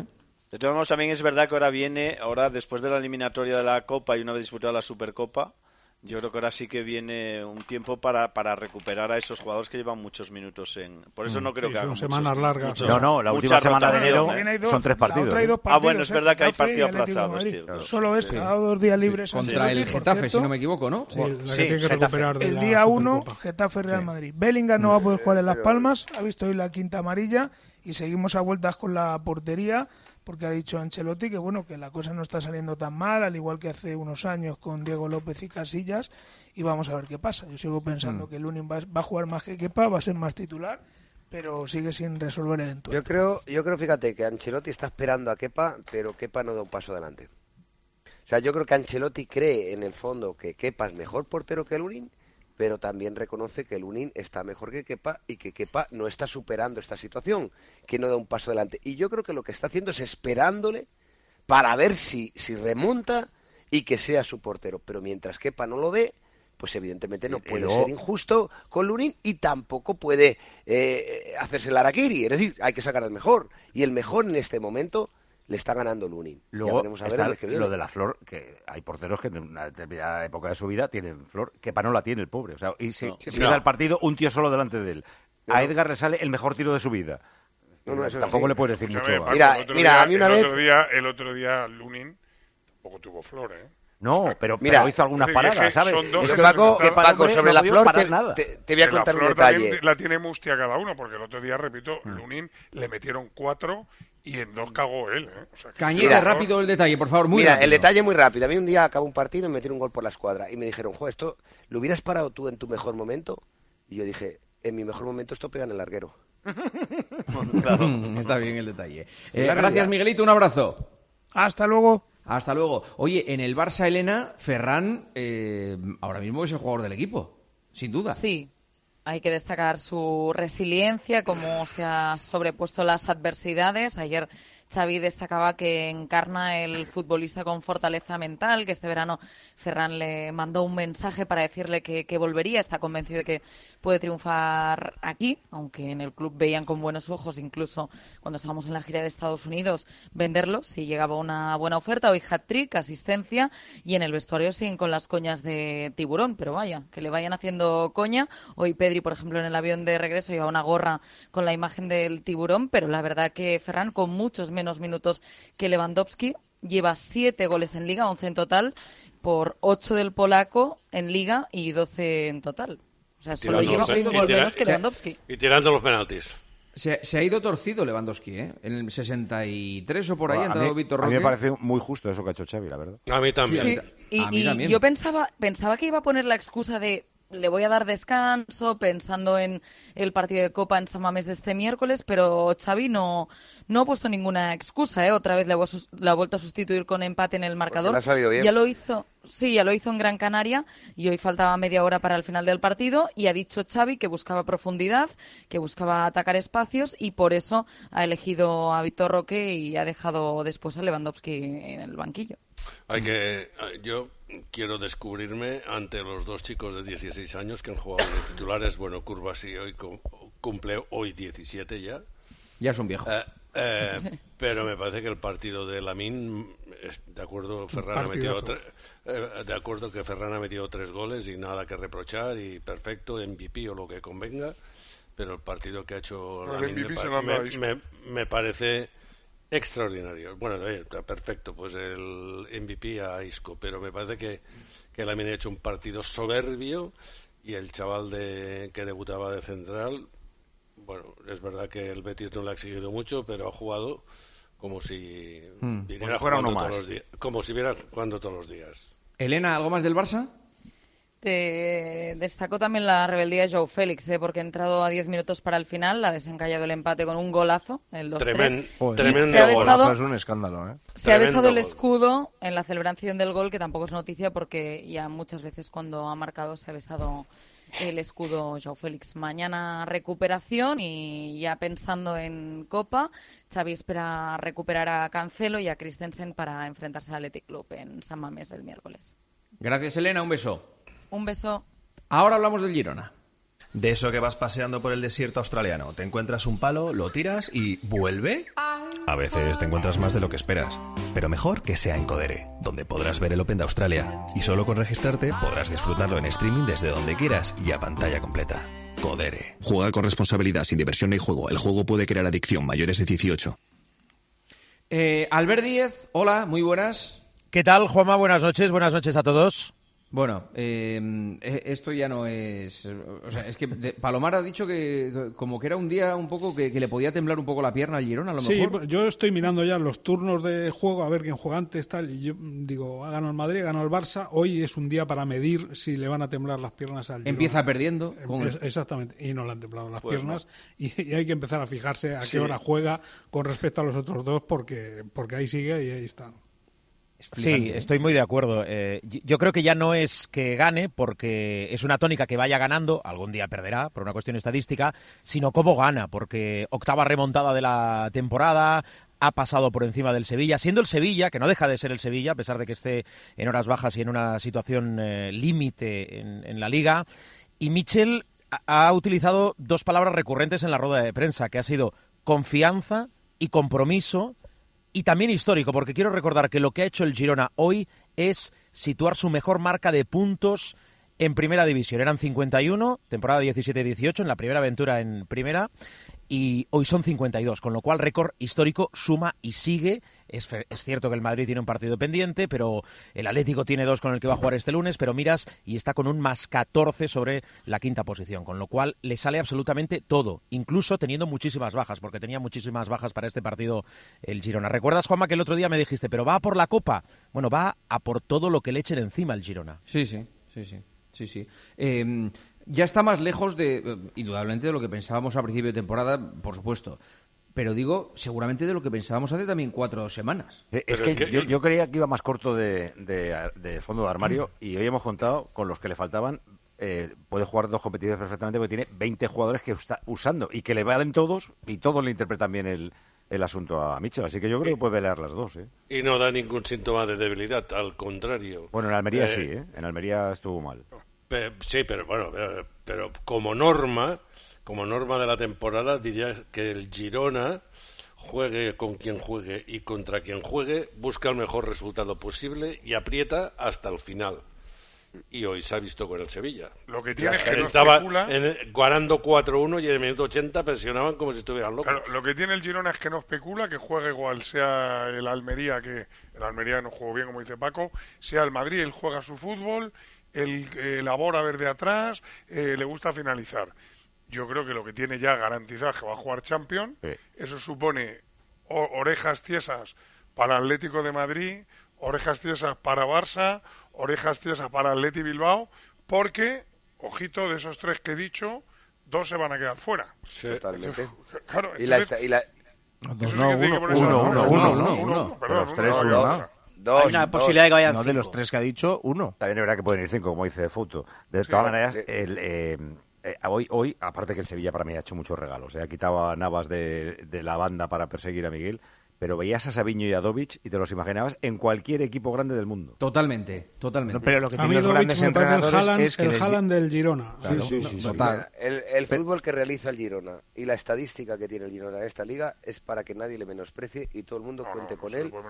De todos modos, también es verdad que ahora viene, ahora después de la eliminatoria de la Copa y una vez disputada la Supercopa, yo creo que ahora sí que viene un tiempo para, para recuperar a esos jugadores que llevan muchos minutos en... Por eso no creo sí, que haga son muchos, semanas largas. muchos, no, no, la última semana de enero ¿eh? son tres partidos. ¿eh? Ah, bueno, es verdad que hay partido aplazado, es cierto. Solo este, ha dado dos días libres. Sí. Contra el Getafe, si no me equivoco, ¿no? Sí, la que sí, tiene que recuperar de el la día uno, Supercopa. Getafe Real Sí. Madrid. Bellingham no va a poder jugar en Las Palmas, ha visto hoy la quinta amarilla y seguimos a vueltas con la portería. Porque ha dicho Ancelotti que bueno que la cosa no está saliendo tan mal, al igual que hace unos años con Diego López y Casillas, y vamos a ver qué pasa. Yo sigo pensando mm. que Lunin va, va a jugar más que Kepa, va a ser más titular, pero sigue sin resolver el entuerto. Yo creo, yo creo, fíjate, que Ancelotti está esperando a Kepa, pero Kepa no da un paso adelante. O sea, yo creo que Ancelotti cree en el fondo que Kepa es mejor portero que Lunin, pero también reconoce que Lunin está mejor que Kepa y que Kepa no está superando esta situación, que no da un paso adelante. Y yo creo que lo que está haciendo es esperándole para ver si, si remonta y que sea su portero. Pero mientras Kepa no lo dé, pues evidentemente no puede luego... ser injusto con Lunin y tampoco puede eh, hacerse el harakiri. Es decir, hay que sacar al mejor. Y el mejor en este momento le está ganando Lunin. Luego ya a ver está el que viene. Lo de la flor, que hay porteros que en una determinada época de su vida tienen flor, que para no la tiene el pobre. O sea, y se no, pierde no. el partido un tío solo delante de él. No. A Edgar le sale el mejor tiro de su vida. No, no, eso tampoco sí. le puede decir Escúchame, mucho. Paco, Mira, el otro mira, día, a mí una el vez... Otro día, el otro día Lunin tampoco tuvo flor, ¿eh? No, pero, Mira, pero hizo algunas es paradas, que ¿sabes? son dos Es que que Paco, se están- Paco, sobre la flor te, nada. te, te voy a Que contar la un flor detalle. también la tiene mustia cada uno, porque el otro día, repito, Lunin le metieron cuatro y en dos cagó él, ¿eh? O sea, que- Cañete, Mira, rápido el detalle, por favor, muy Mira, rápido. el detalle muy rápido. A mí un día acabó un partido y me metieron un gol por la escuadra. Y me dijeron, jo, esto, ¿lo hubieras parado tú en tu mejor momento? Y yo dije, en mi mejor momento esto pega en el larguero. Está bien el detalle. Eh, La gracias, realidad. Miguelito, un abrazo. Hasta luego. Hasta luego. Oye, en el Barça, Elena, Ferran eh, ahora mismo es el jugador del equipo, sin duda. Sí, hay que destacar su resiliencia, cómo se ha sobrepuesto las adversidades. Ayer Xavi destacaba que encarna el futbolista con fortaleza mental, que este verano Ferran le mandó un mensaje para decirle que, que volvería, está convencido de que puede triunfar aquí, aunque en el club veían con buenos ojos, incluso cuando estábamos en la gira de Estados Unidos, venderlo si llegaba una buena oferta. Hoy hat-trick, asistencia, y en el vestuario siguen con las coñas de tiburón, pero vaya, que le vayan haciendo coña. Hoy Pedri, por ejemplo, en el avión de regreso lleva una gorra con la imagen del tiburón, pero la verdad que Ferran, con muchos menos minutos que Lewandowski, lleva siete goles en Liga, once en total, por ocho del polaco en Liga y doce en total. O sea, solo Tirando lleva los- un y gol tira- menos que Lewandowski. Y tirando los penaltis. Se, se ha ido torcido Lewandowski, ¿eh? En el sesenta y tres o por ahí ha a, entrado mí, Víctor a Roque. mí me parece muy justo eso que ha hecho Xavi, la verdad. A mí también. Sí, y, A mí y también. yo pensaba, pensaba que iba a poner la excusa de le voy a dar descanso, pensando en el partido de Copa en San Mamés de este miércoles, pero Xavi no, no ha puesto ninguna excusa, ¿eh? Otra vez le ha, sus- le ha vuelto a sustituir con empate en el marcador. le ha salido bien. Ya lo hizo, sí, ya lo hizo en Gran Canaria y hoy faltaba media hora para el final del partido y ha dicho Xavi que buscaba profundidad, que buscaba atacar espacios y por eso ha elegido a Víctor Roque y ha dejado después a Lewandowski en el banquillo. Hay que, yo quiero descubrirme ante los dos chicos de dieciséis años que han jugado de titulares. Bueno, Curvas y hoy cum- cumple hoy diecisiete ya. Ya es un viejo. Eh, eh, pero me parece que el partido de Lamine, es- de acuerdo, Ferran ha metido partidazo. tre- eh, de acuerdo que Ferran ha metido tres goles y nada que reprochar y perfecto, M V P o lo que convenga. Pero el partido que ha hecho Bueno, el Lamine M V P me, se pa- lo han dado a me- Isco. me- me parece extraordinario. Bueno, eh, está perfecto, pues el M V P a Isco, pero me parece que, que Lamine ha hecho un partido soberbio y el chaval de que debutaba de central, bueno, es verdad que el Betis no le ha exigido mucho, pero ha jugado como si Hmm. viniera Como si fuera jugando uno todos más. los días, como si viera jugando todos los días. Elena, ¿algo más del Barça? Te destacó también la rebeldía de Joao Félix, ¿eh? Porque ha entrado a diez minutos para el final, ha desencallado el empate con un golazo, el dos tres. Tremen- Joder, tremendo se ha gol. besado- Es un escándalo, ¿eh? Se ha Tremendo besado el gol. escudo en la celebración del gol, que tampoco es noticia porque ya muchas veces cuando ha marcado se ha besado el escudo Joao Félix. Mañana recuperación y ya pensando en Copa, Xavi espera recuperar a Cancelo y a Christensen para enfrentarse al Athletic Club en San Mamés el miércoles. Gracias, Elena, un beso. Un beso. Ahora hablamos del Girona. De eso que vas paseando por el desierto australiano, te encuentras un palo, lo tiras y ¿vuelve? A veces te encuentras más de lo que esperas, pero mejor que sea en Codere, donde podrás ver el Open de Australia y solo con registrarte podrás disfrutarlo en streaming desde donde quieras y a pantalla completa. Codere. Juega con responsabilidad, sin diversión ni juego. El juego puede crear adicción. Mayores de dieciocho. Eh, Albert Díez, hola, muy buenas. ¿Qué tal, Juanma? Buenas noches, buenas noches a todos. Bueno, eh, esto ya no es... O sea, es que de, Palomar ha dicho que como que era un día un poco que, que le podía temblar un poco la pierna al Girona, a lo sí, mejor. Sí, yo estoy mirando ya los turnos de juego, a ver quién juega antes, tal, y yo digo, ha ganado el Madrid, ha ganado el Barça, hoy es un día para medir si le van a temblar las piernas al Girona. Empieza perdiendo. Con... Es, exactamente, y no le han temblado las pues piernas, no. y, y hay que empezar a fijarse a sí. qué hora juega con respecto a los otros dos, porque, porque ahí sigue y ahí está. Sí, estoy muy de acuerdo. Eh, yo creo que ya no es que gane, porque es una tónica que vaya ganando, algún día perderá por una cuestión estadística, sino cómo gana, porque octava remontada de la temporada, ha pasado por encima del Sevilla, siendo el Sevilla, que no deja de ser el Sevilla, a pesar de que esté en horas bajas y en una situación eh, límite en, en la Liga. Y Michel ha, ha utilizado dos palabras recurrentes en la rueda de prensa, que ha sido confianza y compromiso, y también histórico, porque quiero recordar que lo que ha hecho el Girona hoy es situar su mejor marca de puntos en Primera División. Eran cincuenta y uno, temporada diecisiete dieciocho, en la primera aventura en Primera, y hoy son cincuenta y dos, con lo cual récord histórico suma y sigue. Es, es cierto que el Madrid tiene un partido pendiente, pero el Atlético tiene dos con el que va a jugar este lunes, pero miras y está con un más catorce sobre la quinta posición, con lo cual le sale absolutamente todo, incluso teniendo muchísimas bajas, porque tenía muchísimas bajas para este partido el Girona. ¿Recuerdas, Juanma, que el otro día me dijiste, pero va a por la Copa? Bueno, va a por todo lo que le echen encima el Girona. Sí, sí, sí, sí, sí, sí. Eh... Ya está más lejos, de indudablemente, de lo que pensábamos a principio de temporada, por supuesto. Pero digo, seguramente de lo que pensábamos hace también cuatro semanas. Eh, es que, es que yo, yo creía que iba más corto de, de, de fondo de armario y hoy hemos contado con los que le faltaban. Eh, puede jugar dos competidores perfectamente porque tiene veinte jugadores que está usando y que le valen todos y todos le interpretan bien el, el asunto a Michel. Así que yo creo que puede pelear las dos. ¿eh? Y no da ningún síntoma de debilidad, al contrario. Bueno, en Almería eh, sí, ¿eh? En Almería estuvo mal. Sí, pero bueno, pero, pero como norma, como norma de la temporada, diría que el Girona, juegue con quien juegue y contra quien juegue, busca el mejor resultado posible y aprieta hasta el final. Y hoy se ha visto con el Sevilla. Lo que tiene es que no estaba especula... en, ganando cuatro uno y en el minuto ochenta presionaban como si estuvieran locos. Claro, lo que tiene el Girona es que no especula, que juegue igual, sea el Almería, que el Almería no jugó bien, como dice Paco, sea el Madrid, él juega su fútbol, él eh, elabora ver de atrás, eh, le gusta finalizar. Yo creo que lo que tiene ya garantizado es que va a jugar Champions. Sí. Eso supone o, orejas tiesas para Atlético de Madrid, orejas tiesas para Barça, orejas tiesas para Atleti Bilbao, porque, ojito, de esos tres que he dicho, dos se van a quedar fuera. Sí. Totalmente. Claro, y la, esta, y la... Dos, no, uno, uno, uno, uno, uno, uno. De los tres, uno. Dos, Hay una dos. posibilidad de que vayan No, cinco. De los tres que ha dicho, uno. También es verdad que pueden ir cinco, como dice Futo. De sí, todas no, maneras, sí. el, eh, eh, hoy, hoy, aparte que el Sevilla para mí ha hecho muchos regalos. Eh, ha quitado a Navas de, de la banda para perseguir a Miguel. Pero veías a Sabiño y a Dovic y te los imaginabas en cualquier equipo grande del mundo. Totalmente, totalmente. No, pero lo que a tienen mí los grandes entrenadores el Haaland, es que el les... Haaland del Girona. Claro, sí, sí, sí, total. El, el fútbol que realiza el Girona y la estadística que tiene el Girona en esta liga es para que nadie le menosprecie y todo el mundo no, cuente no, con no él.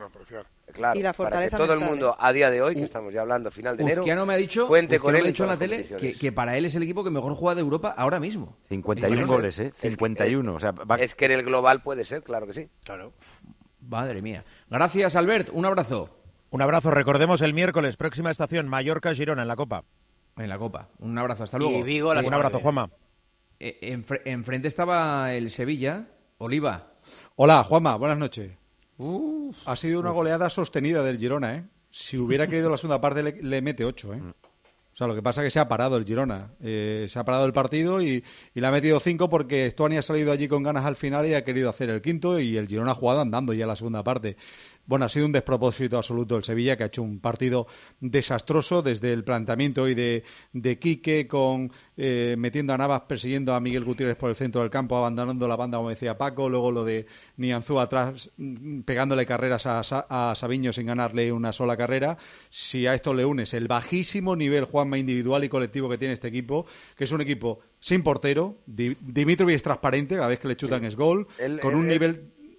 Y Claro, la para que fortaleza todo el mental, mundo ¿eh? a día de hoy, que estamos ya hablando final de enero, Uzquiano me ha dicho, cuente Uzquiano con me él ha dicho en la todas tele las que, competiciones. que para él es el equipo que mejor juega de Europa ahora mismo. cincuenta y uno goles, ¿eh? cincuenta y uno. O sea, va... Es que en el global puede ser, claro que sí. Claro. Madre mía. Gracias, Albert. Un abrazo. Un abrazo. Recordemos el miércoles, próxima estación, Mallorca-Girona en la Copa. En la Copa. Un abrazo. Hasta luego. Y Vigo la Un abrazo, Juanma. Eh, enfre enfrente estaba el Sevilla. Oliva. Hola, Juanma. Buenas noches. Uf, ha sido una uf. goleada sostenida del Girona, ¿eh? Si hubiera querido la segunda parte, le, le mete ocho, ¿eh? O sea, lo que pasa es que se ha parado el Girona. Eh, se ha parado el partido y, y le ha metido cinco porque Stuani ha salido allí con ganas al final y ha querido hacer el quinto y el Girona ha jugado andando ya la segunda parte. Bueno, ha sido un despropósito absoluto el Sevilla, que ha hecho un partido desastroso desde el planteamiento hoy de, de Quique, con eh, metiendo a Navas, persiguiendo a Miguel Gutiérrez por el centro del campo, abandonando la banda, como decía Paco, luego lo de Nianzú atrás, pegándole carreras a, a Sabiño sin ganarle una sola carrera. Si a esto le unes el bajísimo nivel, Juanma, individual y colectivo que tiene este equipo, que es un equipo sin portero, Di, Dimitrovic es transparente, cada vez que le chutan sí. es gol, el, con el, un el, nivel...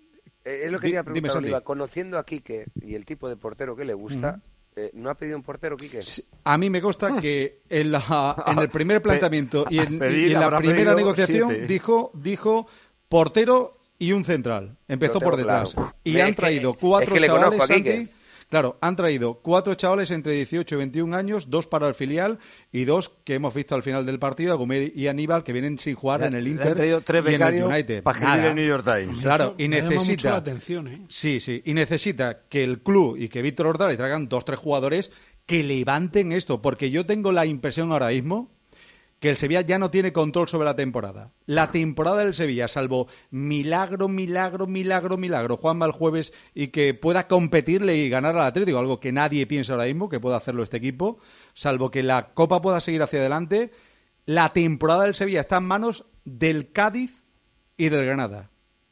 Eh, es lo que Di- quería dime, preguntar, Santi. Oliva. Conociendo a Quique y el tipo de portero que le gusta, Ujú. eh, ¿no ha pedido un portero, Quique? A mí me consta que en, la, en el primer planteamiento y en, Pedir, y en la habrá primera pedido negociación siete. dijo, dijo portero y un central. Empezó Lo tengo por detrás. claro. Y Es han que- traído es cuatro que le chavales, conozco a Quique. Santi. Claro, han traído cuatro chavales entre dieciocho y veintiún años, dos para el filial y dos que hemos visto al final del partido, Agumeri y Aníbal, que vienen sin jugar Le- en el le han Inter traído tres y en el becarios United, para escribir Nada. el New York Times. Claro, Eso y me llama mucho necesita... la atención, ¿eh? Sí, sí, y necesita que el club y que Víctor Horta le traigan dos, tres jugadores que levanten esto, porque yo tengo la impresión ahora mismo que el Sevilla ya no tiene control sobre la temporada. La temporada del Sevilla, salvo milagro, milagro, milagro, milagro, Juanma el jueves, y que pueda competirle y ganar al Atlético, algo que nadie piensa ahora mismo que pueda hacerlo este equipo, salvo que la Copa pueda seguir hacia adelante, la temporada del Sevilla está en manos del Cádiz y del Granada.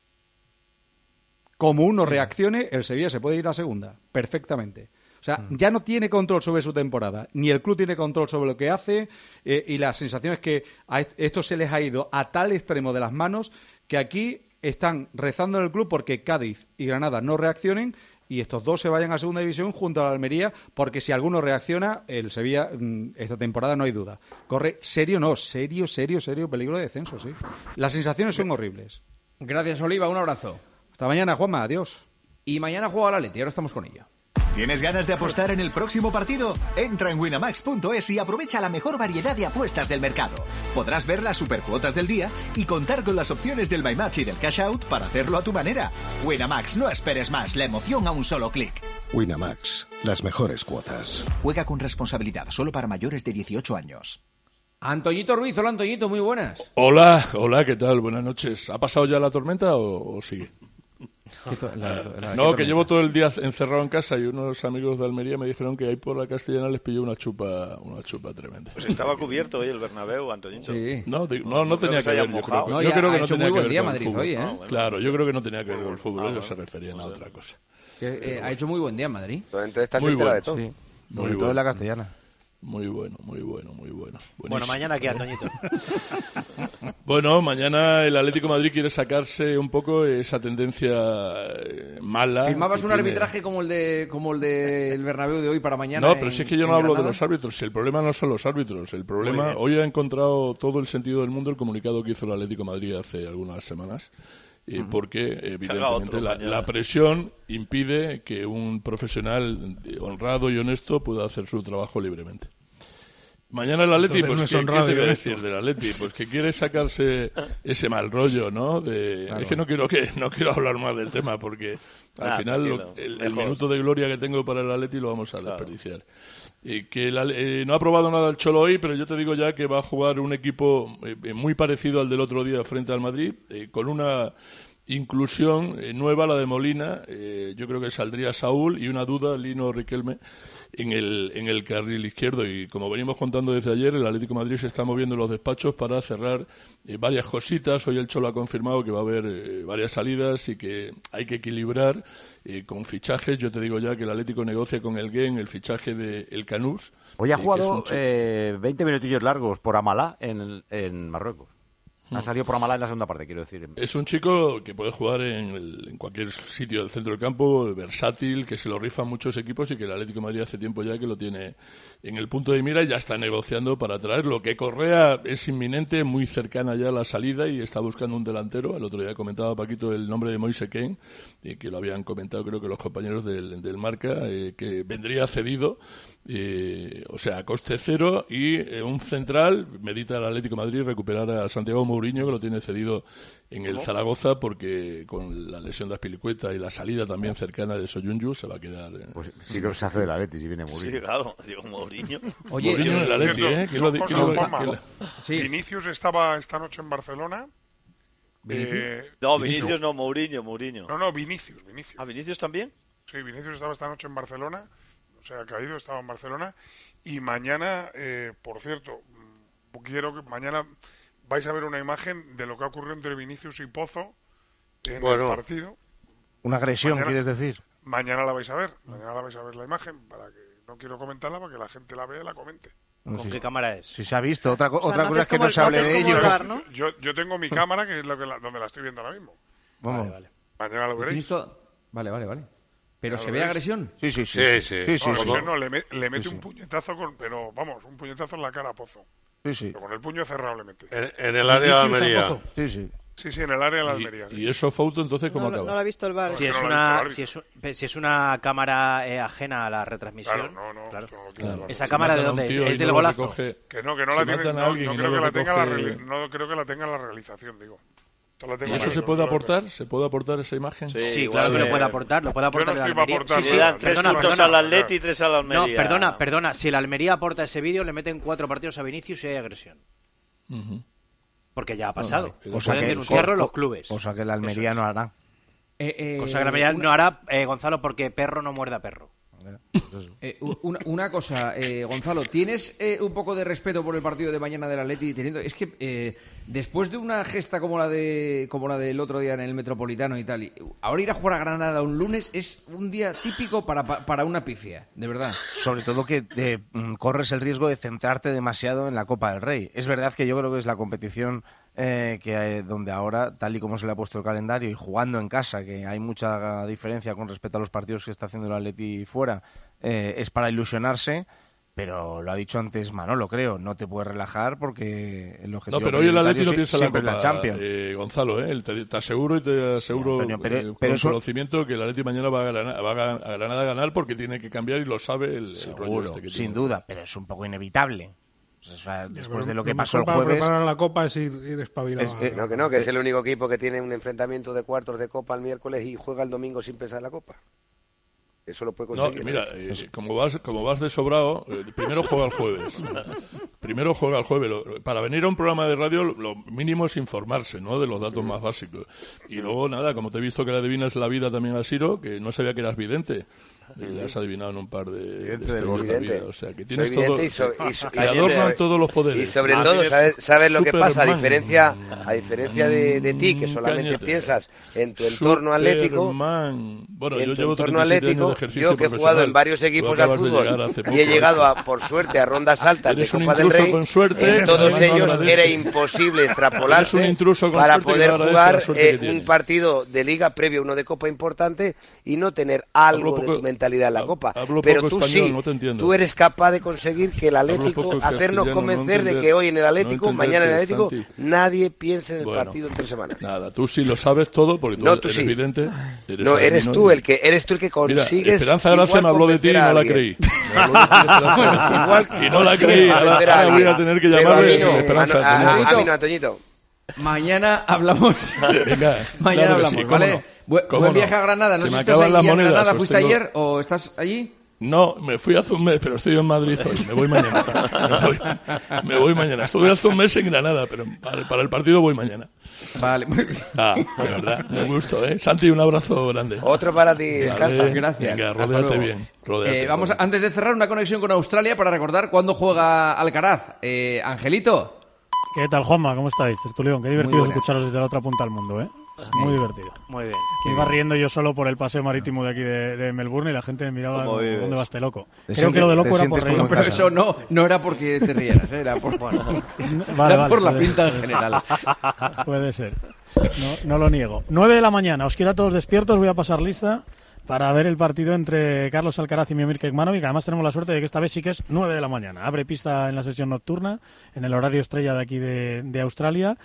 Como uno reaccione, el Sevilla se puede ir a segunda, perfectamente. O sea, ya no tiene control sobre su temporada, ni el club tiene control sobre lo que hace, eh, y la sensación es que a est- esto se les ha ido a tal extremo de las manos que aquí están rezando en el club porque Cádiz y Granada no reaccionen y estos dos se vayan a segunda división junto a la Almería, porque si alguno reacciona, el Sevilla mm, esta temporada no hay duda. Corre serio, no, serio, serio, serio peligro de descenso, sí. Las sensaciones son horribles. Gracias, Oliva, un abrazo. Hasta mañana, Juanma, adiós. Y mañana juega el Atleti, ahora estamos con ello. ¿Tienes ganas de apostar en el próximo partido? Entra en winamax punto es y aprovecha la mejor variedad de apuestas del mercado. Podrás ver las supercuotas del día y contar con las opciones del My Match y del Cash Out para hacerlo a tu manera. Winamax, no esperes más, la emoción a un solo clic. Winamax, las mejores cuotas. Juega con responsabilidad, solo para mayores de dieciocho años. Antoñito Ruiz, hola Antoñito, muy buenas. Hola, hola, ¿qué tal? Buenas noches. ¿Ha pasado ya la tormenta o, o sigue? La- la- No, ¿qué que llevo todo el día encerrado en casa y unos amigos de Almería me dijeron que ahí por la Castellana les pilló una chupa, una chupa tremenda. Pues estaba cubierto hoy el Bernabéu, Antoñito. No, digo, no, no creo tenía que se que haya ver, yo creo mojado. que, No, yo ya creo que ha no hecho tenía muy que buen ver día con el Madrid fútbol. hoy, ¿eh? Ah, bueno. Claro, yo creo que no tenía que ver con el fútbol, ellos se referían a otra cosa. Que, eh, ha hecho muy buen día en Madrid. Entonces estás Muy entera bueno, de todo. sí. Sobre Muy todo bueno. en la castellana. Muy bueno, muy bueno, muy bueno. Bueno, Buenísimo. mañana aquí, Antoñito. Bueno, mañana el Atlético de Madrid quiere sacarse un poco esa tendencia eh, mala. ¿Firmabas que un tiene- arbitraje como el de como el del Bernabéu de hoy para mañana? No, pero en- si es que yo no en hablo de Granada? los árbitros. El problema no son los árbitros. El Muy problema, bien. hoy ha encontrado todo el sentido del mundo el comunicado que hizo el Atlético de Madrid hace algunas semanas. eh, Porque, evidentemente, otro la, mañana. la presión impide que un profesional honrado y honesto pueda hacer su trabajo libremente. Mañana el Atleti, Entonces pues, no es ¿qué, honrado ¿qué te y voy a honesto. decir del Atleti? Pues que quiere sacarse ese mal rollo, ¿no? De, Claro. Es que no quiero que no quiero hablar más del tema porque al Ah, final lo- tranquilo, el, el mejor. minuto de gloria que tengo para el Atleti lo vamos a desperdiciar. Eh, que el Ale- eh, no ha probado nada el Cholo hoy, pero yo te digo ya que va a jugar un equipo eh, muy parecido al del otro día frente al Madrid, eh, con una inclusión eh, nueva, la de Molina. Eh, yo creo que saldría Saúl y una duda, Lino Riquelme, en el, en el carril izquierdo. Y como venimos contando desde ayer, el Atlético de Madrid se está moviendo en los despachos para cerrar eh, varias cositas. Hoy el Cholo ha confirmado que va a haber eh, varias salidas y que hay que equilibrar eh, con fichajes. Yo te digo ya que el Atlético negocia con el Gen el fichaje de El Canús. Hoy ha eh, que es jugado un chico- eh, veinte minutillos largos por Amalá en, en Marruecos. Ha Mm. salido por Amalá en la segunda parte, quiero decir. Es un chico que puede jugar en, el- en cualquier sitio del centro del campo, versátil, que se lo rifan muchos equipos y que el Atlético de Madrid hace tiempo ya que lo tiene en el punto de mira y ya está negociando para traerlo. Que Correa es inminente, muy cercana ya a la salida y está buscando un delantero. El otro día comentaba Paquito el nombre de Moise Kean, eh, que lo habían comentado creo que los compañeros del, del Marca, eh, que vendría cedido. Eh, o sea, a coste cero y eh, un central, medita el Atlético de Madrid recuperar a Santiago Mourinho, que lo tiene cedido en el ¿Cómo? Zaragoza, porque con la lesión de Aspilicueta y la salida también cercana de Soyuncu se va a quedar. eh, Pues si no se hace del Atleti, si viene Sí, Mourinho. claro, digo Mourinho. Oye, Mourinho en el Atleti, Cierto, ¿eh? ¿Quién lo, dos quién lo- cosas, Juanma. quién lo- Vinicius estaba esta noche en Barcelona. ¿Vinicius? Eh, No, Vinicius no, Mourinho, Mourinho. No, no, Vinicius, Vinicius. ¿Ah, Vinicius también? Sí, Vinicius estaba esta noche en Barcelona, o sea, ha caído, estaba en Barcelona. Y mañana, eh, por cierto, mm, quiero que mañana vais a ver una imagen de lo que ha ocurrido entre Vinicius y Pozo en Bueno. el partido. Una agresión, Mañana- ¿quieres decir? Mañana la vais a ver, mañana la vais a ver la imagen, para que no quiero comentarla, para que la gente la vea y la comente. No, ¿Con si- qué cámara es? Si se ha visto. Otra, co- O sea, otra no cosa haces es que como no el- se no hable haces de como el ello. bar, ¿no? Yo, yo tengo mi cámara, que es lo que la- donde la estoy viendo ahora mismo. Vamos. Vale, vale. Mañana lo veréis. Todo... Vale, vale, vale. ¿Pero Ya se lo ve veréis. agresión? Sí, sí, sí. sí, sí. No, sí, agresión sí. no, le, me- le mete Sí, un sí. puñetazo, con, pero vamos, un puñetazo en la cara a Pozo. Sí, sí. Pero con el puño cerrado le mete. En, en el área de Almería. Sí, sí. Sí, sí, en el área de la Y, Almería. y eso, Fouto, entonces, ¿cómo No, lo- acaba? no lo ha visto el VAR. Si no es, lo ha visto el una, árbitro. si, es, un- si es una cámara eh, ajena a la retransmisión, Claro, no, no. claro. no lo quiero Claro. hablar. ¿Esa Si cámara de matan a un dónde es? tío y ¿Es del no lo golazo? recoge- Que no, que no si la tiene, matan a no, alguien no y creo no que lo la tenga la recoge- reali- no creo que la tenga la realización, digo. Esto la tengo ¿Y eso la- se no puede lo aportar? ¿Se puede aportar esa imagen? Sí, Sí, igual claro que de- lo puede aportar, lo puede Yo no aportar el estoy para Almería. aportar Sí, Le sí, dan nada. tres perdona, puntos perdona. al Atleti y tres al Almería. No, perdona, perdona. Si el Almería aporta ese vídeo, le meten cuatro partidos a Vinicius y hay agresión. Ujú. Porque ya ha pasado. vale. Cosa Pueden que- denunciarlo co- los co- clubes. Cosa que el Almería no hará. Eh, eh, Cosa que el Almería una- no hará, eh, Gonzalo, porque perro no muerda perro. Eh, u- una, una cosa, eh, Gonzalo, ¿tienes eh, un poco de respeto por el partido de mañana del Atleti? Teniendo, es que eh, después de una gesta como la de como la del otro día en el Metropolitano y tal, y ahora ir a jugar a Granada un lunes es un día típico para, pa- para una pifia, de verdad. Sobre todo que te, mm, corres el riesgo de centrarte demasiado en la Copa del Rey. Es verdad que yo creo que es la competición eh, que hay- donde ahora, tal y como se le ha puesto el calendario y jugando en casa, que hay mucha diferencia con respecto a los partidos que está haciendo el Atleti fuera, eh, es para ilusionarse. Pero lo ha dicho antes Manolo, creo, no te puedes relajar porque el objetivo No, pero hoy el Atleti no prioritario piensa en la siempre es Copa, la Champions. eh, Gonzalo, ¿eh? Te, te aseguro y te aseguro Antonio, pero- eh, con pero eso- conocimiento que el Atleti mañana va a, Granada, va a Gan- a Granada a ganar porque tiene que cambiar y lo sabe el, el rollo Seguro, este que sin tiene. duda, pero es un poco inevitable. O sea, después de lo que Lo pasó el mejor para jueves... preparar la Copa es ir, ir espabilado. Es- eh, No, que no, que es el único equipo que tiene un enfrentamiento de cuartos de Copa el miércoles y juega el domingo sin pensar en la Copa. Eso lo puede No, conseguir. mira, eh, como vas como vas de sobrado, eh, primero juega el jueves. Primero juega el jueves. Lo- para venir a un programa de radio, lo, lo mínimo es informarse, ¿no? De los datos más básicos. Y luego, nada, como te he visto que le adivinas la vida también a Siro, que no sabía que eras vidente. Y le has adivinado en un par de, de del estrellas de la vidente. vida. O sea, que Soy tienes vidente todo... y so- y so- te y adornan sobre- todos los poderes. Y sobre Ah, todo, sí, ¿sabes, sabes lo que pasa? A Superman. diferencia, a diferencia de, de ti, que solamente Cállate. piensas en tu entorno atlético, Superman. Bueno, en yo tu llevo entorno treinta y siete atlético, años de ejercicio yo que he jugado profesional. en varios Tú equipos de acabas de fútbol llegar hace y poco, he llegado, ¿eh? a, por suerte, a rondas altas Eres de un Copa del intruso Rey, con suerte, en todos además no ellos agradeces. era imposible Eres extrapolarse un intruso con para suerte que poder no agradece jugar la suerte eh, que tienes. un partido de liga previo a uno de Copa importante y no tener algo Hablo de poco- tu mentalidad en la Copa. hablo Pero poco tú español, sí, no te entiendo. tú eres capaz de conseguir que el Hablo Atlético, poco hacernos castellano, convencer no de entender- que hoy en el Atlético, no mañana en el entenderte, Atlético, Santi. nadie piense en el Bueno. partido en tres semanas. Nada, tú sí lo sabes todo porque tú, No, tú eres sí. vidente. Eres No, eres adivino tú y- el que eres tú el que Mira, consigues. Esperanza Gracia igual me habló de ti y convencer a no la alguien. creí. Me habló de ti, Esperanza. Igual y no la creí. Ahora, convencer a ahora voy alguien. a tener que Pero llamarle a mí no, Esperanza. a, a- Antonio. a mí no, Antoñito. Mañana hablamos. Venga, Mañana claro que hablamos, sí, cómo ¿vale? no. Bu- ¿Cómo buen no? viaje a Granada. No Se sé me si estás acaban ahí las en monedas, Granada. os ¿Fuiste tengo- ayer o estás allí? No, me fui hace un mes, pero estoy en Madrid hoy. Me voy mañana. Me voy, me voy mañana. Estuve hace un mes en Granada, pero para, para el partido voy mañana. Vale, muy bien. Ah, de verdad, un gusto, ¿eh? Santi, un abrazo grande. Otro para ti, Vale, descansa. Gracias. Venga, Hasta rodéate luego. bien. Rodéate, Eh, vamos a- rodéate. antes de cerrar, una conexión con Australia para recordar cuándo juega Alcaraz. Eh, Angelito. ¿Qué tal, Juanma? ¿Cómo estáis, tertulión? Qué divertido Muy es buenas. escucharos desde la otra punta del mundo, ¿eh? Es muy divertido. Muy bien. Me iba riendo yo solo por el paseo marítimo de aquí de, de Melbourne y la gente me miraba ¿Cómo como, vives? ¿dónde va este loco? Te Creo que sientes- lo de te loco era por sientes reír. como en Pero casa. eso no, no era porque te rieras, ¿eh? Era por, Vale, era vale, por la puede pinta en ser. general. Puede ser. No, no lo niego. nueve de la mañana. Os quiero a todos despiertos. Voy a pasar lista para ver el partido entre Carlos Alcaraz y Miomir Kekmanovic. Además tenemos la suerte de que esta vez sí que es nueve de la mañana. Abre pista en la sesión nocturna, en el horario estrella de aquí de, de Australia.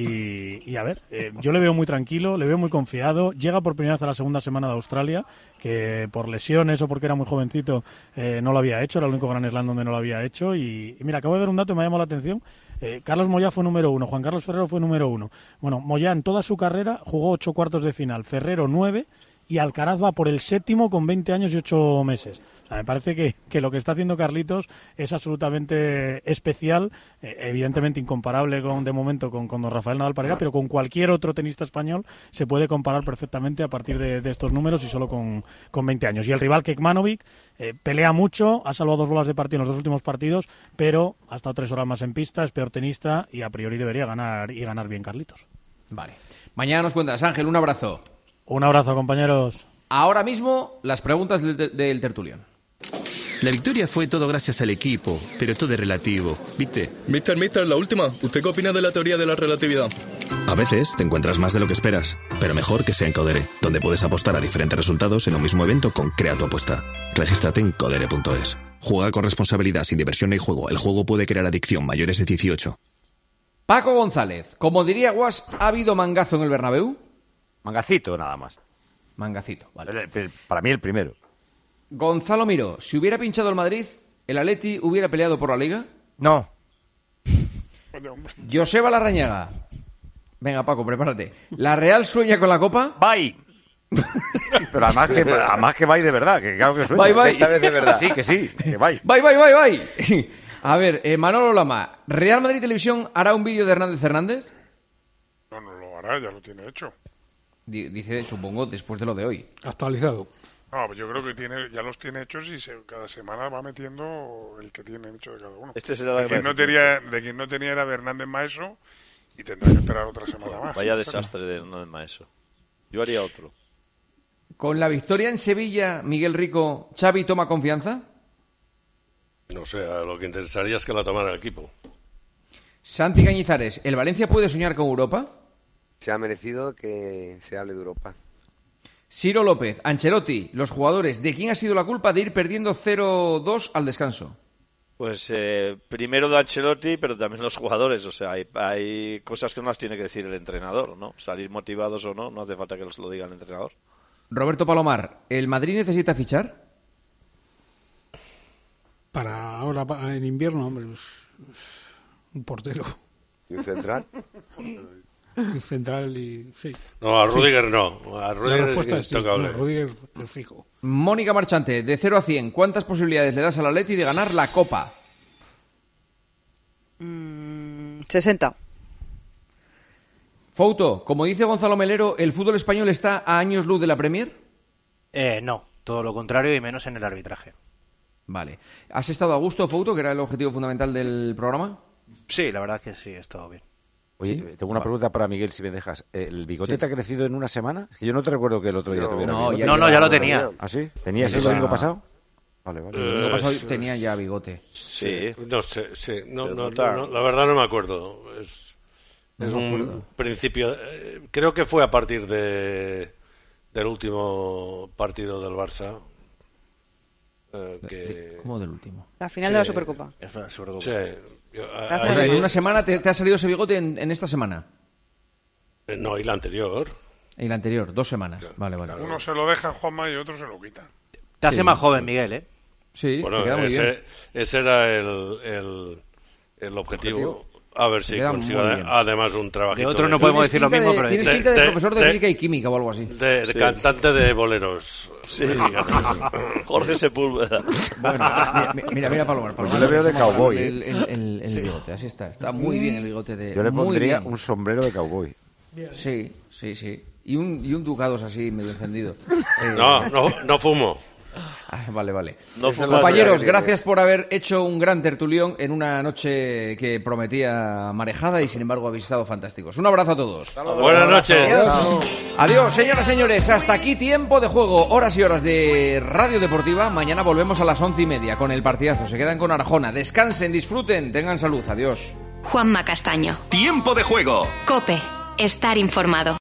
Y, y a ver, eh, yo le veo muy tranquilo, le veo muy confiado. Llega por primera vez a la segunda semana de Australia, que por lesiones o porque era muy jovencito eh, no lo había hecho. Era el único Gran Slam donde no lo había hecho. Y, y mira, acabo de ver un dato y me ha llamado la atención. Eh, Carlos Moyá fue número uno, Juan Carlos Ferrero fue número uno. Bueno, Moyá en toda su carrera jugó ocho cuartos de final, Ferrero nueve y Alcaraz va por el séptimo con veinte años y ocho meses. O sea, me parece que, que lo que está haciendo Carlitos es absolutamente especial, eh, evidentemente incomparable con de momento con, con don Rafael Nadal Parera, pero con cualquier otro tenista español se puede comparar perfectamente a partir de, de estos números y solo con, con veinte años. Y el rival Kekmanovic eh, pelea mucho, ha salvado dos bolas de partido en los dos últimos partidos, pero ha estado tres horas más en pista, es peor tenista y a priori debería ganar y ganar bien Carlitos. Vale. Mañana nos cuentas, Ángel, un abrazo. Un abrazo, compañeros. Ahora mismo, las preguntas del, del tertulión. La victoria fue todo gracias al equipo, pero todo es relativo, ¿viste? Mister, mister, la última. ¿Usted qué opina de la teoría de la relatividad? A veces te encuentras más de lo que esperas, pero mejor que sea en Codere, donde puedes apostar a diferentes resultados en un mismo evento con Crea tu apuesta. Regístrate en codere punto es. Juega con responsabilidad, sin diversión ni juego. El juego puede crear adicción. Mayores de dieciocho. Paco González, como diría Guas, ¿ha habido mangazo en el Bernabéu? Mangacito, nada más. Mangacito, vale. Para mí el primero. Gonzalo Miró, si hubiera pinchado el Madrid, ¿el Atleti hubiera peleado por la Liga? No. Joseba Larrañaga. Venga, Paco, prepárate. ¿La Real sueña con la Copa? Bye. Pero además que, además que bye de verdad, que claro que sueña. Bye, bye. Esta vez de verdad. Sí, que sí, que bye. Bye, bye, bye, bye. A ver, eh, Manolo Lama, ¿Real Madrid Televisión hará un vídeo de Hernández Hernández? No, no lo hará, ya lo tiene hecho. D- dice, supongo, después de lo de hoy. Actualizado. No, yo creo que tiene, ya los tiene hechos y se, cada semana va metiendo el que tiene hecho de cada uno. Este será de de, quien no tenía, de quien no tenía era de Hernández Maeso y tendrá que esperar otra semana más. Vaya desastre de Hernández Maeso. Yo haría otro. ¿Con la victoria en Sevilla, Miguel Rico, Xavi toma confianza? No sé, lo que interesaría es que la tomara el equipo. Santi Cañizares, ¿el Valencia puede soñar con Europa? Se ha merecido que se hable de Europa. Ciro López, Ancelotti, los jugadores, ¿de quién ha sido la culpa de ir perdiendo cero dos al descanso? Pues eh, primero de Ancelotti, pero también los jugadores. O sea, hay, hay cosas que no las tiene que decir el entrenador, ¿no? Salir motivados o no, no hace falta que los lo diga el entrenador. Roberto Palomar, ¿el Madrid necesita fichar? Para ahora, pa- en invierno, hombre, pues, un portero. ¿Y un central? Un central y... sí. No, a Sí. Rüdiger no. A La Rüdiger es respuesta es sí. intocable. No, Rüdiger es fijo. Mónica Marchante, de cero a cien, ¿cuántas posibilidades le das al Atleti de ganar la Copa? Mm, sesenta. Fouto, como dice Gonzalo Melero, ¿el fútbol español está a años luz de la Premier? Eh, no, todo lo contrario y menos en el arbitraje. Vale. ¿Has estado a gusto, Fouto, que era el objetivo fundamental del programa? Sí, la verdad que sí, he estado bien. Oye, ¿Sí? tengo una Vale. pregunta para Miguel, si me dejas. ¿El bigote Sí. te ha crecido en una semana? Es que yo no te recuerdo que el otro día No, tuviera no, bigote. ya No, no, ya lo tenía. ¿Ah, sí? ¿Tenías Ya el domingo lleva- pasado? Vale, vale. El domingo Eh, pasado sí. tenía ya bigote. Sí. No sé, sí. No, Pero no, no tan- no, la verdad no me acuerdo. Es, No es me un acuerdo. principio. eh, creo que fue a partir de del último partido del Barça. eh, que, ¿Cómo del último? La final Sí. de la Supercopa. Es una Supercopa. sí, yo- a- Gracias. O sea, ahí- en una semana te, te ha salido ese bigote en, en esta semana. eh, no, y la anterior. En la anterior, dos semanas. Vale, vale. Uno se lo deja Juanma y otro se lo quita. Te hace Sí. más joven, Miguel, ¿eh? Sí, Bueno, te queda muy bien. ese, ese era el, el, el objetivo. Objetivo. A ver Te si queda consigo muy ade- bien. además un trabajito. De otro no de- podemos Tienes decir lo pinta mismo, de- pero... Tienes de- pinta de, de- profesor de, de- física y química o algo así. De, de Sí. cantante de boleros. Sí. mexicanos. Jorge Sepúlveda. Bueno, mira, mira, mira Palomar. Pues yo le veo de cowboy, El, el, el- el bigote, así está. Está muy bien el bigote de... Yo le muy pondría bien. un sombrero de cowboy. Sí, sí, sí. Y un, y un ducados así medio encendido. Eh, No, no, no fumo. ah, vale, vale. No fumas Compañeros, ya. gracias por haber hecho un gran tertulión en una noche que prometía marejada y sin embargo habéis estado fantásticos. Un abrazo a todos. Buenas noches. Adiós, señoras y señores. Hasta aquí tiempo de juego. Horas y horas de Radio Deportiva. Mañana volvemos a las once y media con el partidazo. Se quedan con Arjona. Descansen, disfruten, tengan salud. Adiós. Juanma Castaño. Tiempo de juego. Cope. Estar informado.